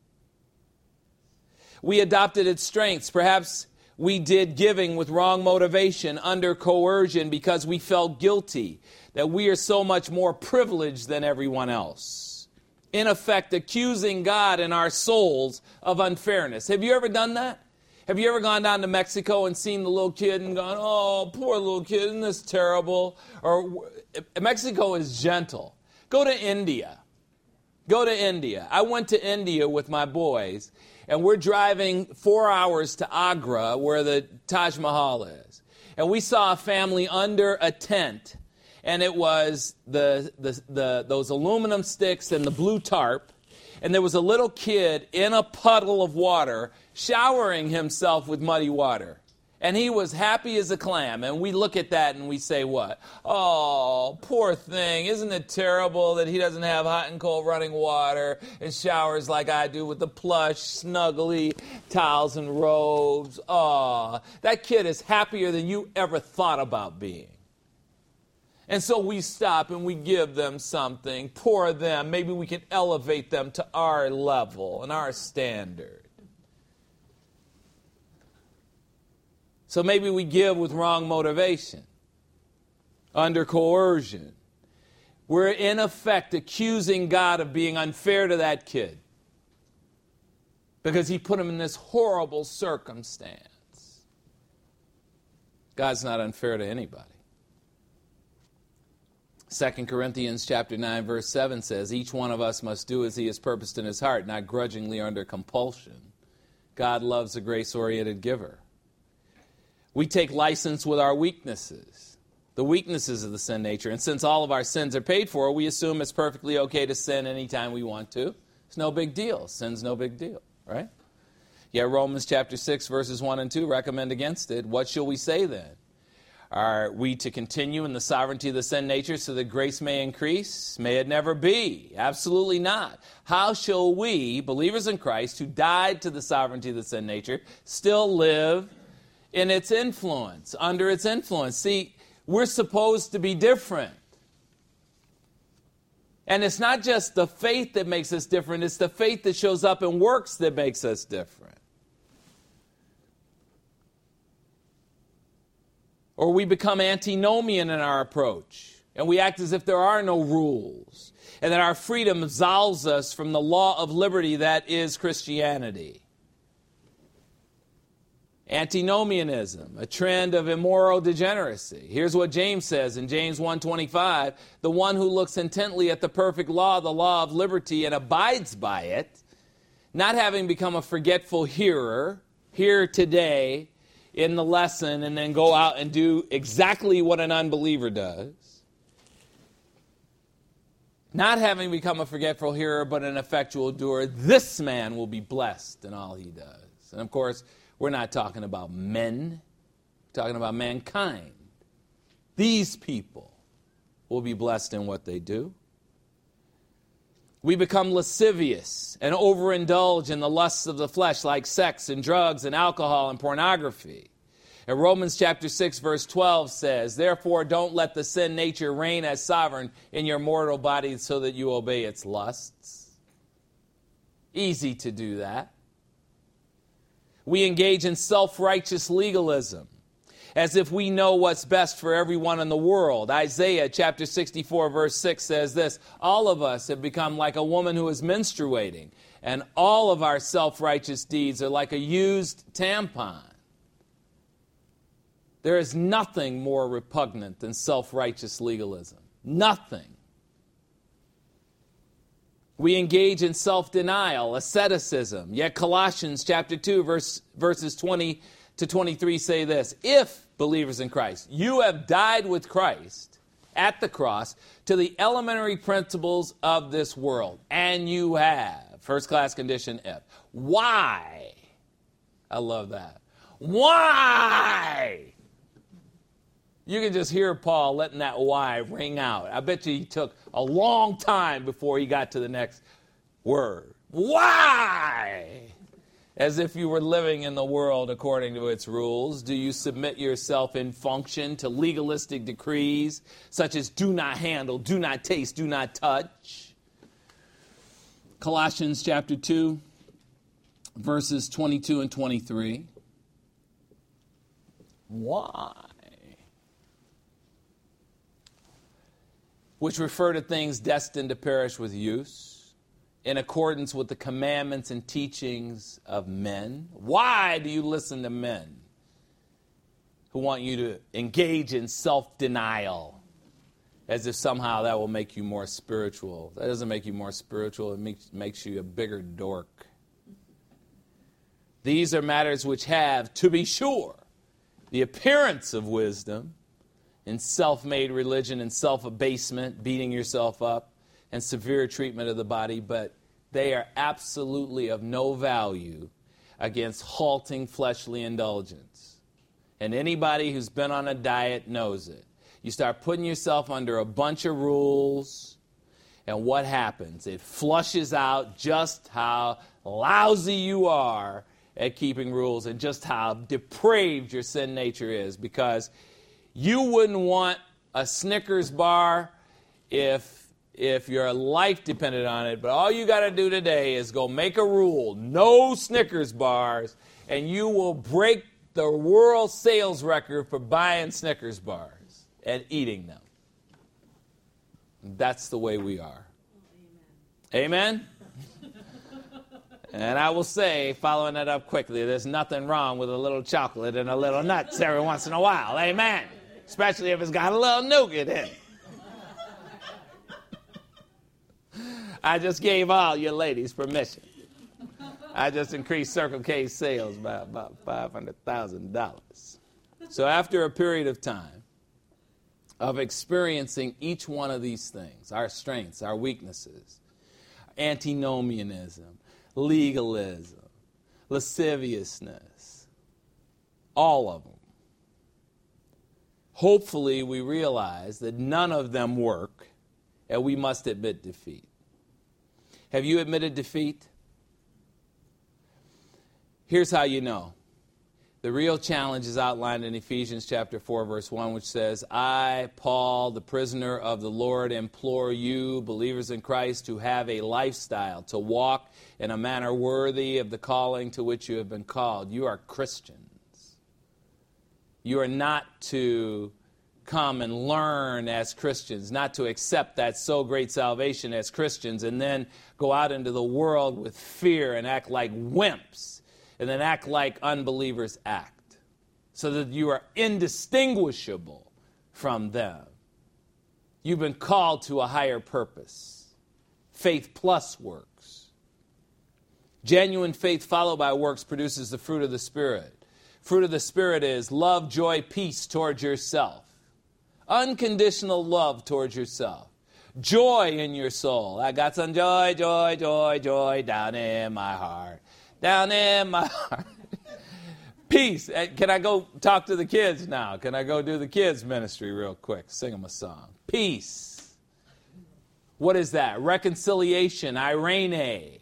We adopted its strengths. Perhaps we did giving with wrong motivation, under coercion, because we felt guilty that we are so much more privileged than everyone else. In effect, accusing God and our souls of unfairness. Have you ever done that? Have you ever gone down to Mexico and seen the little kid and gone, oh, poor little kid, isn't this terrible? Or Mexico is gentle. Go to India. Go to India. I went to India with my boys, and we're driving 4 hours to Agra, where the Taj Mahal is. And we saw a family under a tent, and it was those aluminum sticks and the blue tarp, and there was a little kid in a puddle of water showering himself with muddy water. And he was happy as a clam. And we look at that and we say what? Oh, poor thing. Isn't it terrible that he doesn't have hot and cold running water and showers like I do with the plush, snuggly towels and robes? Oh, that kid is happier than you ever thought about being. And so we stop and we give them something, pour them. Maybe we can elevate them to our level and our standard. So maybe we give with wrong motivation, under coercion. We're in effect accusing God of being unfair to that kid because he put him in this horrible circumstance. God's not unfair to anybody. 2 Corinthians chapter 9, verse 7 says, each one of us must do as he has purposed in his heart, not grudgingly or under compulsion. God loves a grace-oriented giver. We take license with our weaknesses, the weaknesses of the sin nature. And since all of our sins are paid for, we assume it's perfectly okay to sin anytime we want to. It's no big deal. Sin's no big deal, right? Yet Romans chapter 6, verses 1 and 2 recommend against it. What shall we say then? Are we to continue in the sovereignty of the sin nature so that grace may increase? May it never be. Absolutely not. How shall we, believers in Christ, who died to the sovereignty of the sin nature, still live in its influence, under its influence? See, we're supposed to be different. And it's not just the faith that makes us different, it's the faith that shows up in works that makes us different. Or we become antinomian in our approach, and we act as if there are no rules, and that our freedom absolves us from the law of liberty that is Christianity. Antinomianism, a trend of immoral degeneracy. Here's what James says in James 1:25, the one who looks intently at the perfect law, the law of liberty, and abides by it, not having become a forgetful hearer, hear today in the lesson and then go out and do exactly what an unbeliever does. Not having become a forgetful hearer, but an effectual doer, this man will be blessed in all he does. And of course, we're not talking about men. We're talking about mankind. These people will be blessed in what they do. We become lascivious and overindulge in the lusts of the flesh, like sex and drugs and alcohol and pornography. And Romans chapter 6, verse 12 says, therefore don't let the sin nature reign as sovereign in your mortal body so that you obey its lusts. Easy to do that. We engage in self-righteous legalism, as if we know what's best for everyone in the world. Isaiah chapter 64 verse 6 says this, all of us have become like a woman who is menstruating, and all of our self-righteous deeds are like a used tampon. There is nothing more repugnant than self-righteous legalism. Nothing. We engage in self-denial, asceticism. Yet Colossians chapter 2 verses 20 to 23 say this, if, believers in Christ, you have died with Christ at the cross to the elementary principles of this world, and you have, first class condition if. Why? I love that. Why? You can just hear Paul letting that why ring out. I bet you he took a long time before he got to the next word. Why? As if you were living in the world according to its rules, do you submit yourself in function to legalistic decrees such as do not handle, do not taste, do not touch? Colossians chapter 2, verses 22 and 23. Why? Which refer to things destined to perish with use, in accordance with the commandments and teachings of men. Why do you listen to men who want you to engage in self-denial as if somehow that will make you more spiritual? That doesn't make you more spiritual. It makes you a bigger dork. These are matters which have, to be sure, the appearance of wisdom, in self-made religion and self-abasement, beating yourself up, and severe treatment of the body, but they are absolutely of no value against halting fleshly indulgence. And anybody who's been on a diet knows it. You start putting yourself under a bunch of rules, and what happens? It flushes out just how lousy you are at keeping rules and just how depraved your sin nature is, because you wouldn't want a Snickers bar if your life depended on it, but all you got to do today is go make a rule, no Snickers bars, and you will break the world sales record for buying Snickers bars and eating them. That's the way we are. Amen? And I will say, following that up quickly, there's nothing wrong with a little chocolate and a little nuts every once in a while. Amen? Especially if it's got a little nougat in it. I just gave all your ladies permission. I just increased Circle K's sales by about $500,000. So after a period of time of experiencing each one of these things, our strengths, our weaknesses, antinomianism, legalism, lasciviousness, all of them, hopefully we realize that none of them work and we must admit defeat. Have you admitted defeat? Here's how you know. The real challenge is outlined in Ephesians chapter 4, verse 1, which says, I, Paul, the prisoner of the Lord, implore you, believers in Christ, to have a lifestyle, to walk in a manner worthy of the calling to which you have been called. You are Christians. You are not to come and learn as Christians, not to accept that so great salvation as Christians, and then go out into the world with fear and act like wimps, and then act like unbelievers act, so that you are indistinguishable from them. You've been called to a higher purpose. Faith plus works. Genuine faith followed by works produces the fruit of the Spirit. Fruit of the Spirit is love, joy, peace towards yourself. Unconditional love towards yourself. Joy in your soul. I got some joy, joy, joy, joy down in my heart. Down in my heart. Peace. Can I go talk to the kids now? Can I go do the kids ministry real quick? Sing them a song. Peace. What is that? Reconciliation. Irene.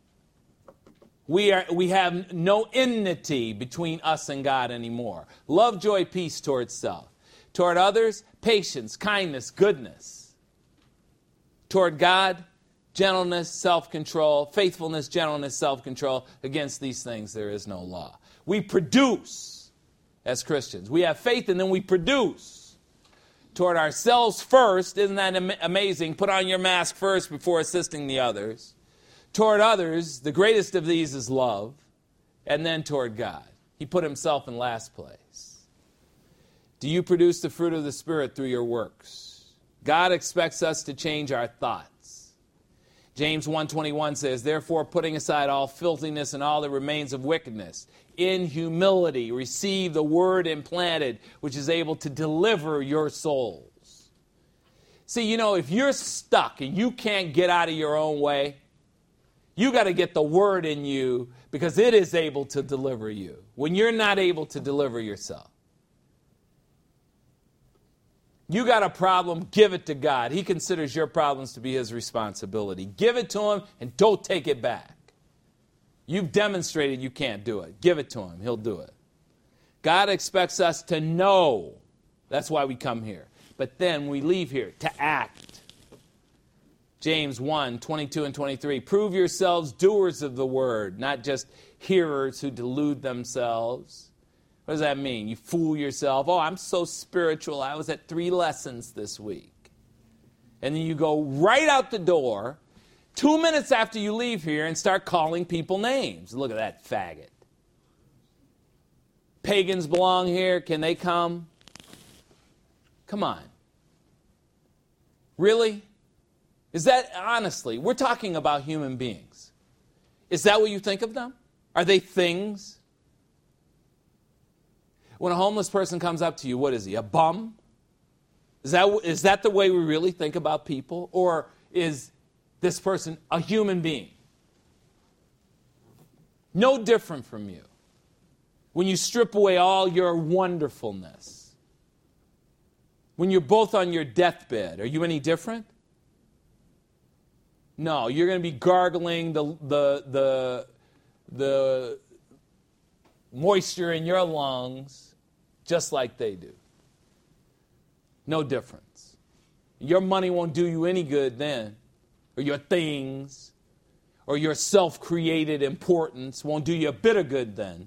We have no enmity between us and God anymore. Love, joy, peace towards self. Toward others, patience, kindness, goodness. Toward God, gentleness, self-control, faithfulness, gentleness, self-control. Against these things there is no law. We produce as Christians. We have faith and then we produce. Toward ourselves first, isn't that amazing? Put on your mask first before assisting the others. Toward others, the greatest of these is love. And then toward God. He put himself in last place. Do you produce the fruit of the Spirit through your works? God expects us to change our thoughts. James 1:21 says, therefore, putting aside all filthiness and all that remains of wickedness, in humility receive the word implanted, which is able to deliver your souls. See, if you're stuck and you can't get out of your own way, you got to get the word in you because it is able to deliver you when you're not able to deliver yourself. You got a problem, give it to God. He considers your problems to be his responsibility. Give it to him and don't take it back. You've demonstrated you can't do it. Give it to him. He'll do it. God expects us to know. That's why we come here. But then we leave here to act. James 1:22 and 23. Prove yourselves doers of the word, not just hearers who delude themselves. What does that mean? You fool yourself. Oh, I'm so spiritual. I was at 3 lessons this week. And then you go right out the door 2 minutes after you leave here and start calling people names. Look at that faggot. Pagans belong here. Can they come? Come on. Really? Is that, honestly, we're talking about human beings. Is that what you think of them? Are they things? When a homeless person comes up to you, what is he, a bum? Is that the way we really think about people? Or is this person a human being? No different from you. When you strip away all your wonderfulness. When you're both on your deathbed, are you any different? No, you're going to be gargling the moisture in your lungs just like they do. No difference. Your money won't do you any good then, or your things, or your self-created importance won't do you a bit of good then.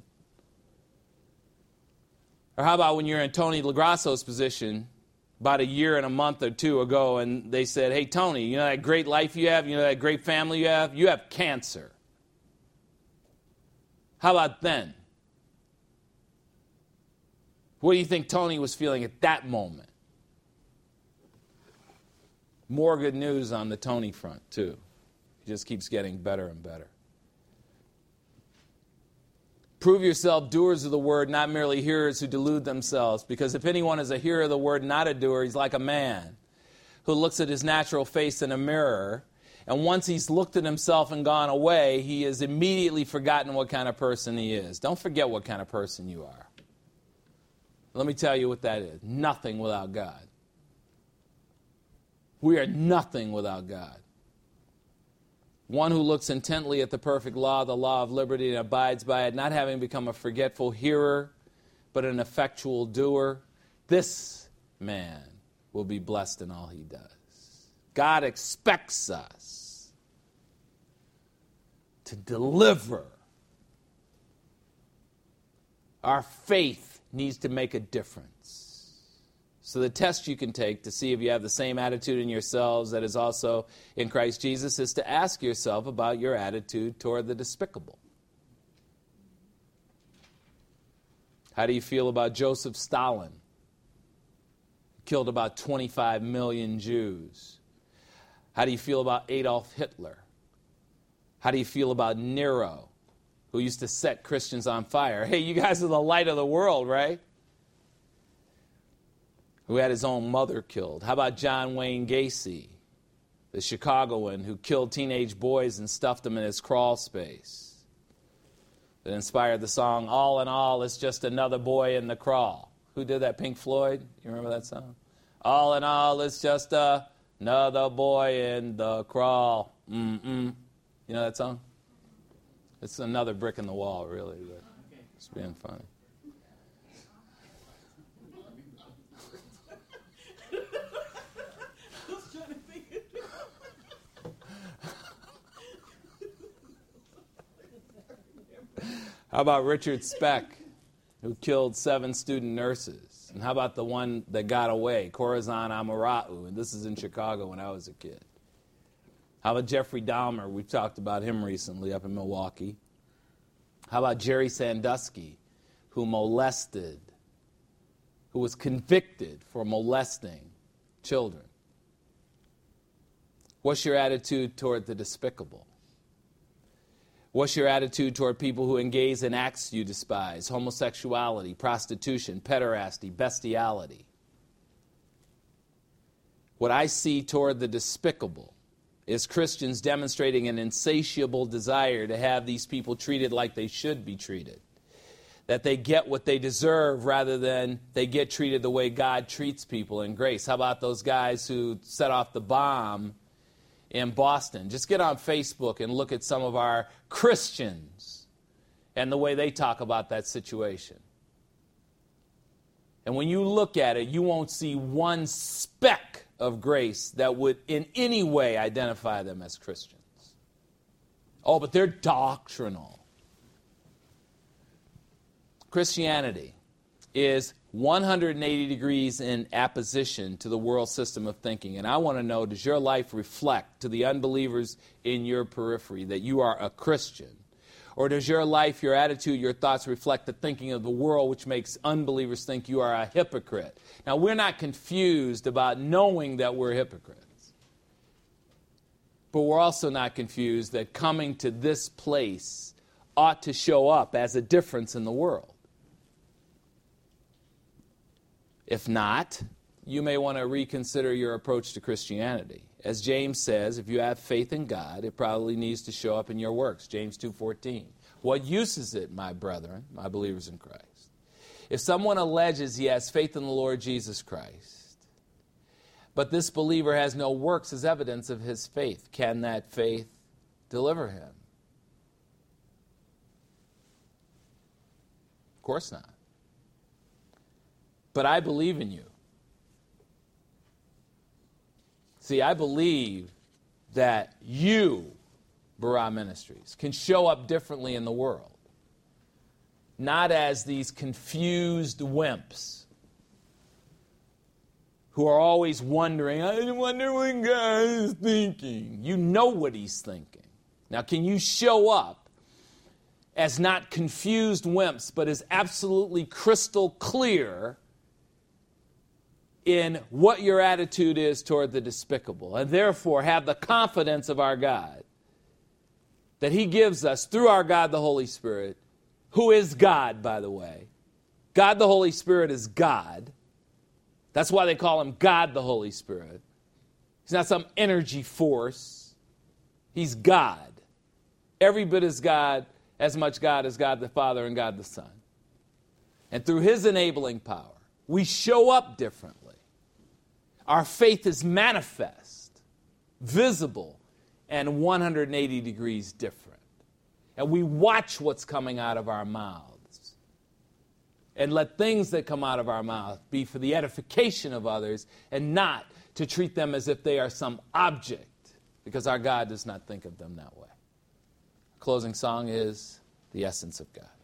Or how about when you're in Tony LaGrasso's position about a year and a month or two ago, and they said, hey, Tony, you know that great life you have? You know that great family you have? You have cancer. How about then? What do you think Tony was feeling at that moment? More good news on the Tony front, too. He just keeps getting better and better. Prove yourself doers of the word, not merely hearers who delude themselves. Because if anyone is a hearer of the word, not a doer, he's like a man who looks at his natural face in a mirror. And once he's looked at himself and gone away, he has immediately forgotten what kind of person he is. Don't forget what kind of person you are. Let me tell you what that is. Nothing without God. We are nothing without God. One who looks intently at the perfect law, the law of liberty, and abides by it, not having become a forgetful hearer, but an effectual doer, this man will be blessed in all he does. God expects us to deliver. Our faith needs to make a difference. So the test you can take to see if you have the same attitude in yourselves that is also in Christ Jesus is to ask yourself about your attitude toward the despicable. How do you feel about Joseph Stalin? He killed about 25 million Jews. How do you feel about Adolf Hitler? How do you feel about Nero, who used to set Christians on fire? Hey, you guys are the light of the world, right? Who had his own mother killed. How about John Wayne Gacy, the Chicagoan who killed teenage boys and stuffed them in his crawl space? That inspired the song, All in All, It's Just Another Boy in the Crawl. Who did that? Pink Floyd? You remember that song? All in all, it's just another boy in the crawl. You know that song? It's another brick in the wall, really, but it's being funny. How about Richard Speck, who killed 7 student nurses? And how about the one that got away, Corazon Amarau? And this is in Chicago when I was a kid. How about Jeffrey Dahmer? We've talked about him recently up in Milwaukee. How about Jerry Sandusky, who was convicted for molesting children? What's your attitude toward the despicable? What's your attitude toward people who engage in acts you despise? Homosexuality, prostitution, pederasty, bestiality. What I see toward the despicable is Christians demonstrating an insatiable desire to have these people treated like they should be treated. That they get what they deserve rather than they get treated the way God treats people in grace. How about those guys who set off the bomb in Boston? Just get on Facebook and look at some of our Christians and the way they talk about that situation. And when you look at it, you won't see one speck of grace that would in any way identify them as Christians. Oh, but they're doctrinal. Christianity is 180 degrees in opposition to the world system of thinking. And I want to know, does your life reflect to the unbelievers in your periphery that you are a Christian? Or does your life, your attitude, your thoughts reflect the thinking of the world, which makes unbelievers think you are a hypocrite? Now, we're not confused about knowing that we're hypocrites. But we're also not confused that coming to this place ought to show up as a difference in the world. If not, you may want to reconsider your approach to Christianity. As James says, if you have faith in God, it probably needs to show up in your works. James 2:14. What use is it, my brethren, my believers in Christ, if someone alleges he has faith in the Lord Jesus Christ, but this believer has no works as evidence of his faith? Can that faith deliver him? Of course not. But I believe in you. See, I believe that you, Barah Ministries, can show up differently in the world. Not as these confused wimps who are always wondering, I wonder what God is thinking. You know what he's thinking. Now, can you show up as not confused wimps, but as absolutely crystal clear in what your attitude is toward the despicable, and therefore have the confidence of our God that he gives us through our God, the Holy Spirit, who is God, by the way. God, the Holy Spirit, is God. That's why they call him God, the Holy Spirit. He's not some energy force. He's God. Every bit as God, as much God as God the Father and God the Son. And through his enabling power, we show up differently. Our faith is manifest, visible, and 180 degrees different. And we watch what's coming out of our mouths. And let things that come out of our mouth be for the edification of others and not to treat them as if they are some object, because our God does not think of them that way. Our closing song is The Essence of God.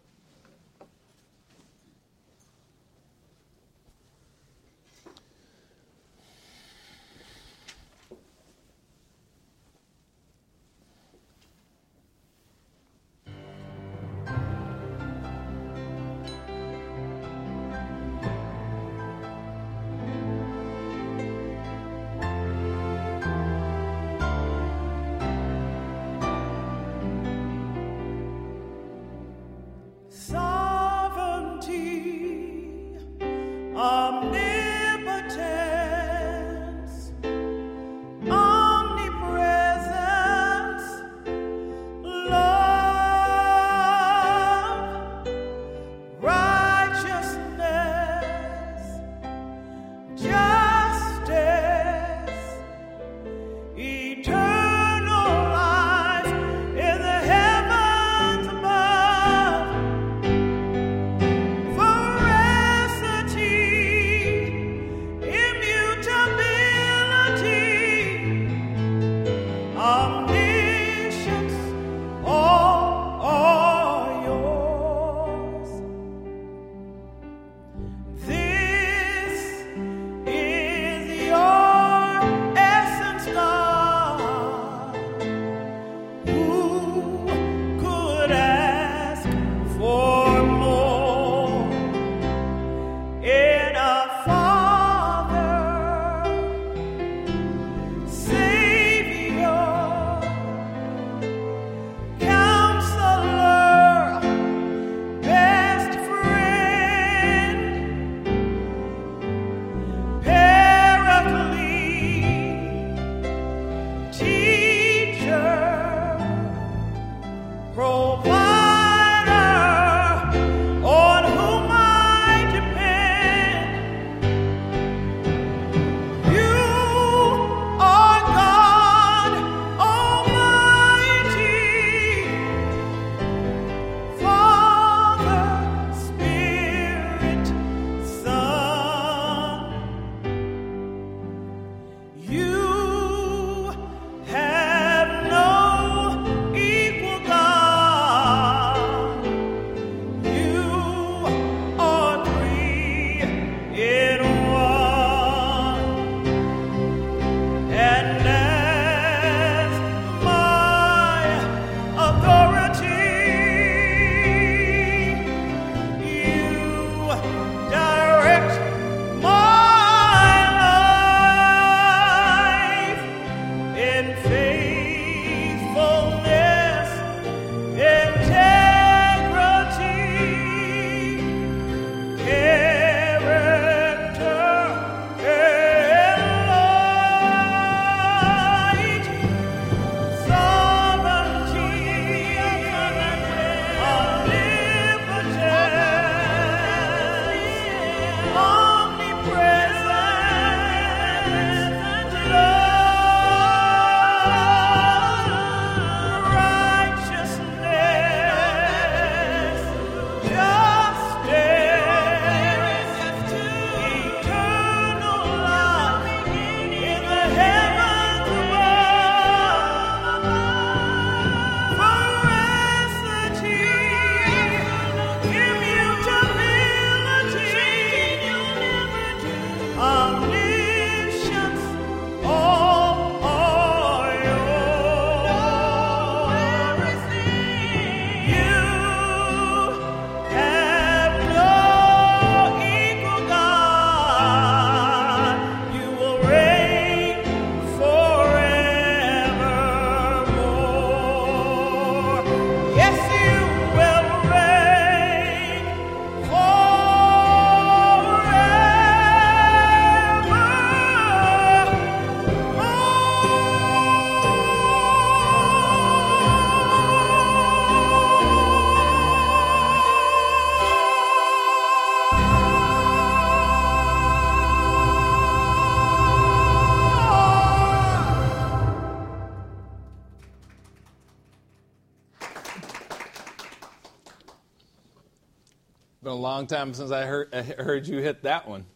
been a long time since I heard you hit that one.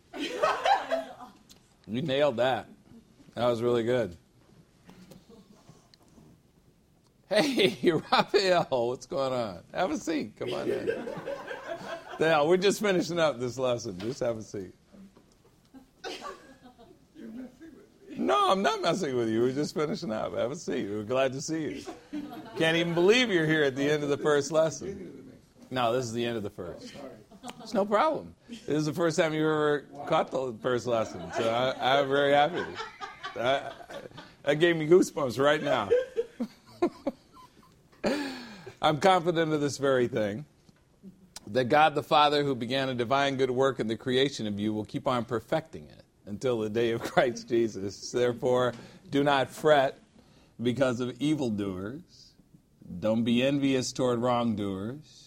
You nailed that. That was really good. Hey, Raphael, what's going on? Have a seat. Come on in. Now, we're just finishing up this lesson. Just have a seat. No, I'm not messing with you. We're just finishing up. Have a seat. We're glad to see you. Can't even believe you're here at the end of the first lesson. No, this is the end of the first. It's no problem. This is the first time you ever caught the first lesson, so I'm very happy. That gave me goosebumps right now. I'm confident of this very thing, that God the Father, who began a divine good work in the creation of you, will keep on perfecting it until the day of Christ Jesus. Therefore, do not fret because of evildoers. Don't be envious toward wrongdoers.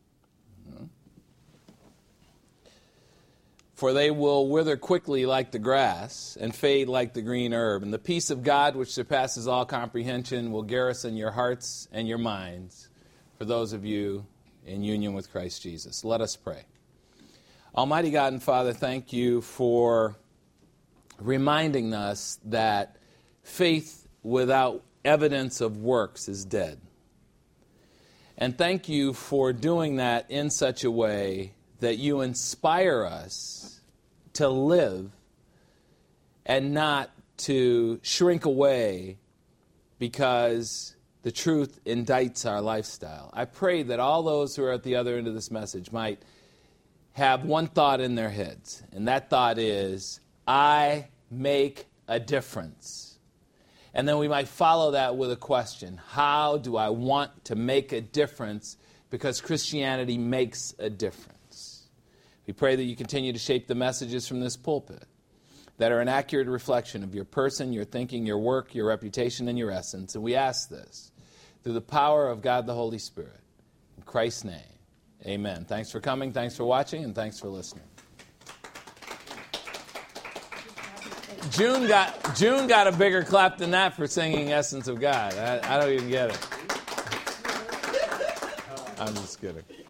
For they will wither quickly like the grass and fade like the green herb. And the peace of God, which surpasses all comprehension, will garrison your hearts and your minds for those of you in union with Christ Jesus. Let us pray. Almighty God and Father, thank you for reminding us that faith without evidence of works is dead. And thank you for doing that in such a way that you inspire us to live and not to shrink away because the truth indicts our lifestyle. I pray that all those who are at the other end of this message might have one thought in their heads, and that thought is, I make a difference. And then we might follow that with a question. How do I want to make a difference? Because Christianity makes a difference. We pray that you continue to shape the messages from this pulpit that are an accurate reflection of your person, your thinking, your work, your reputation, and your essence. And we ask this through the power of God the Holy Spirit. In Christ's name, amen. Thanks for coming, thanks for watching, and thanks for listening. June got a bigger clap than that for singing Essence of God. I don't even get it. I'm just kidding.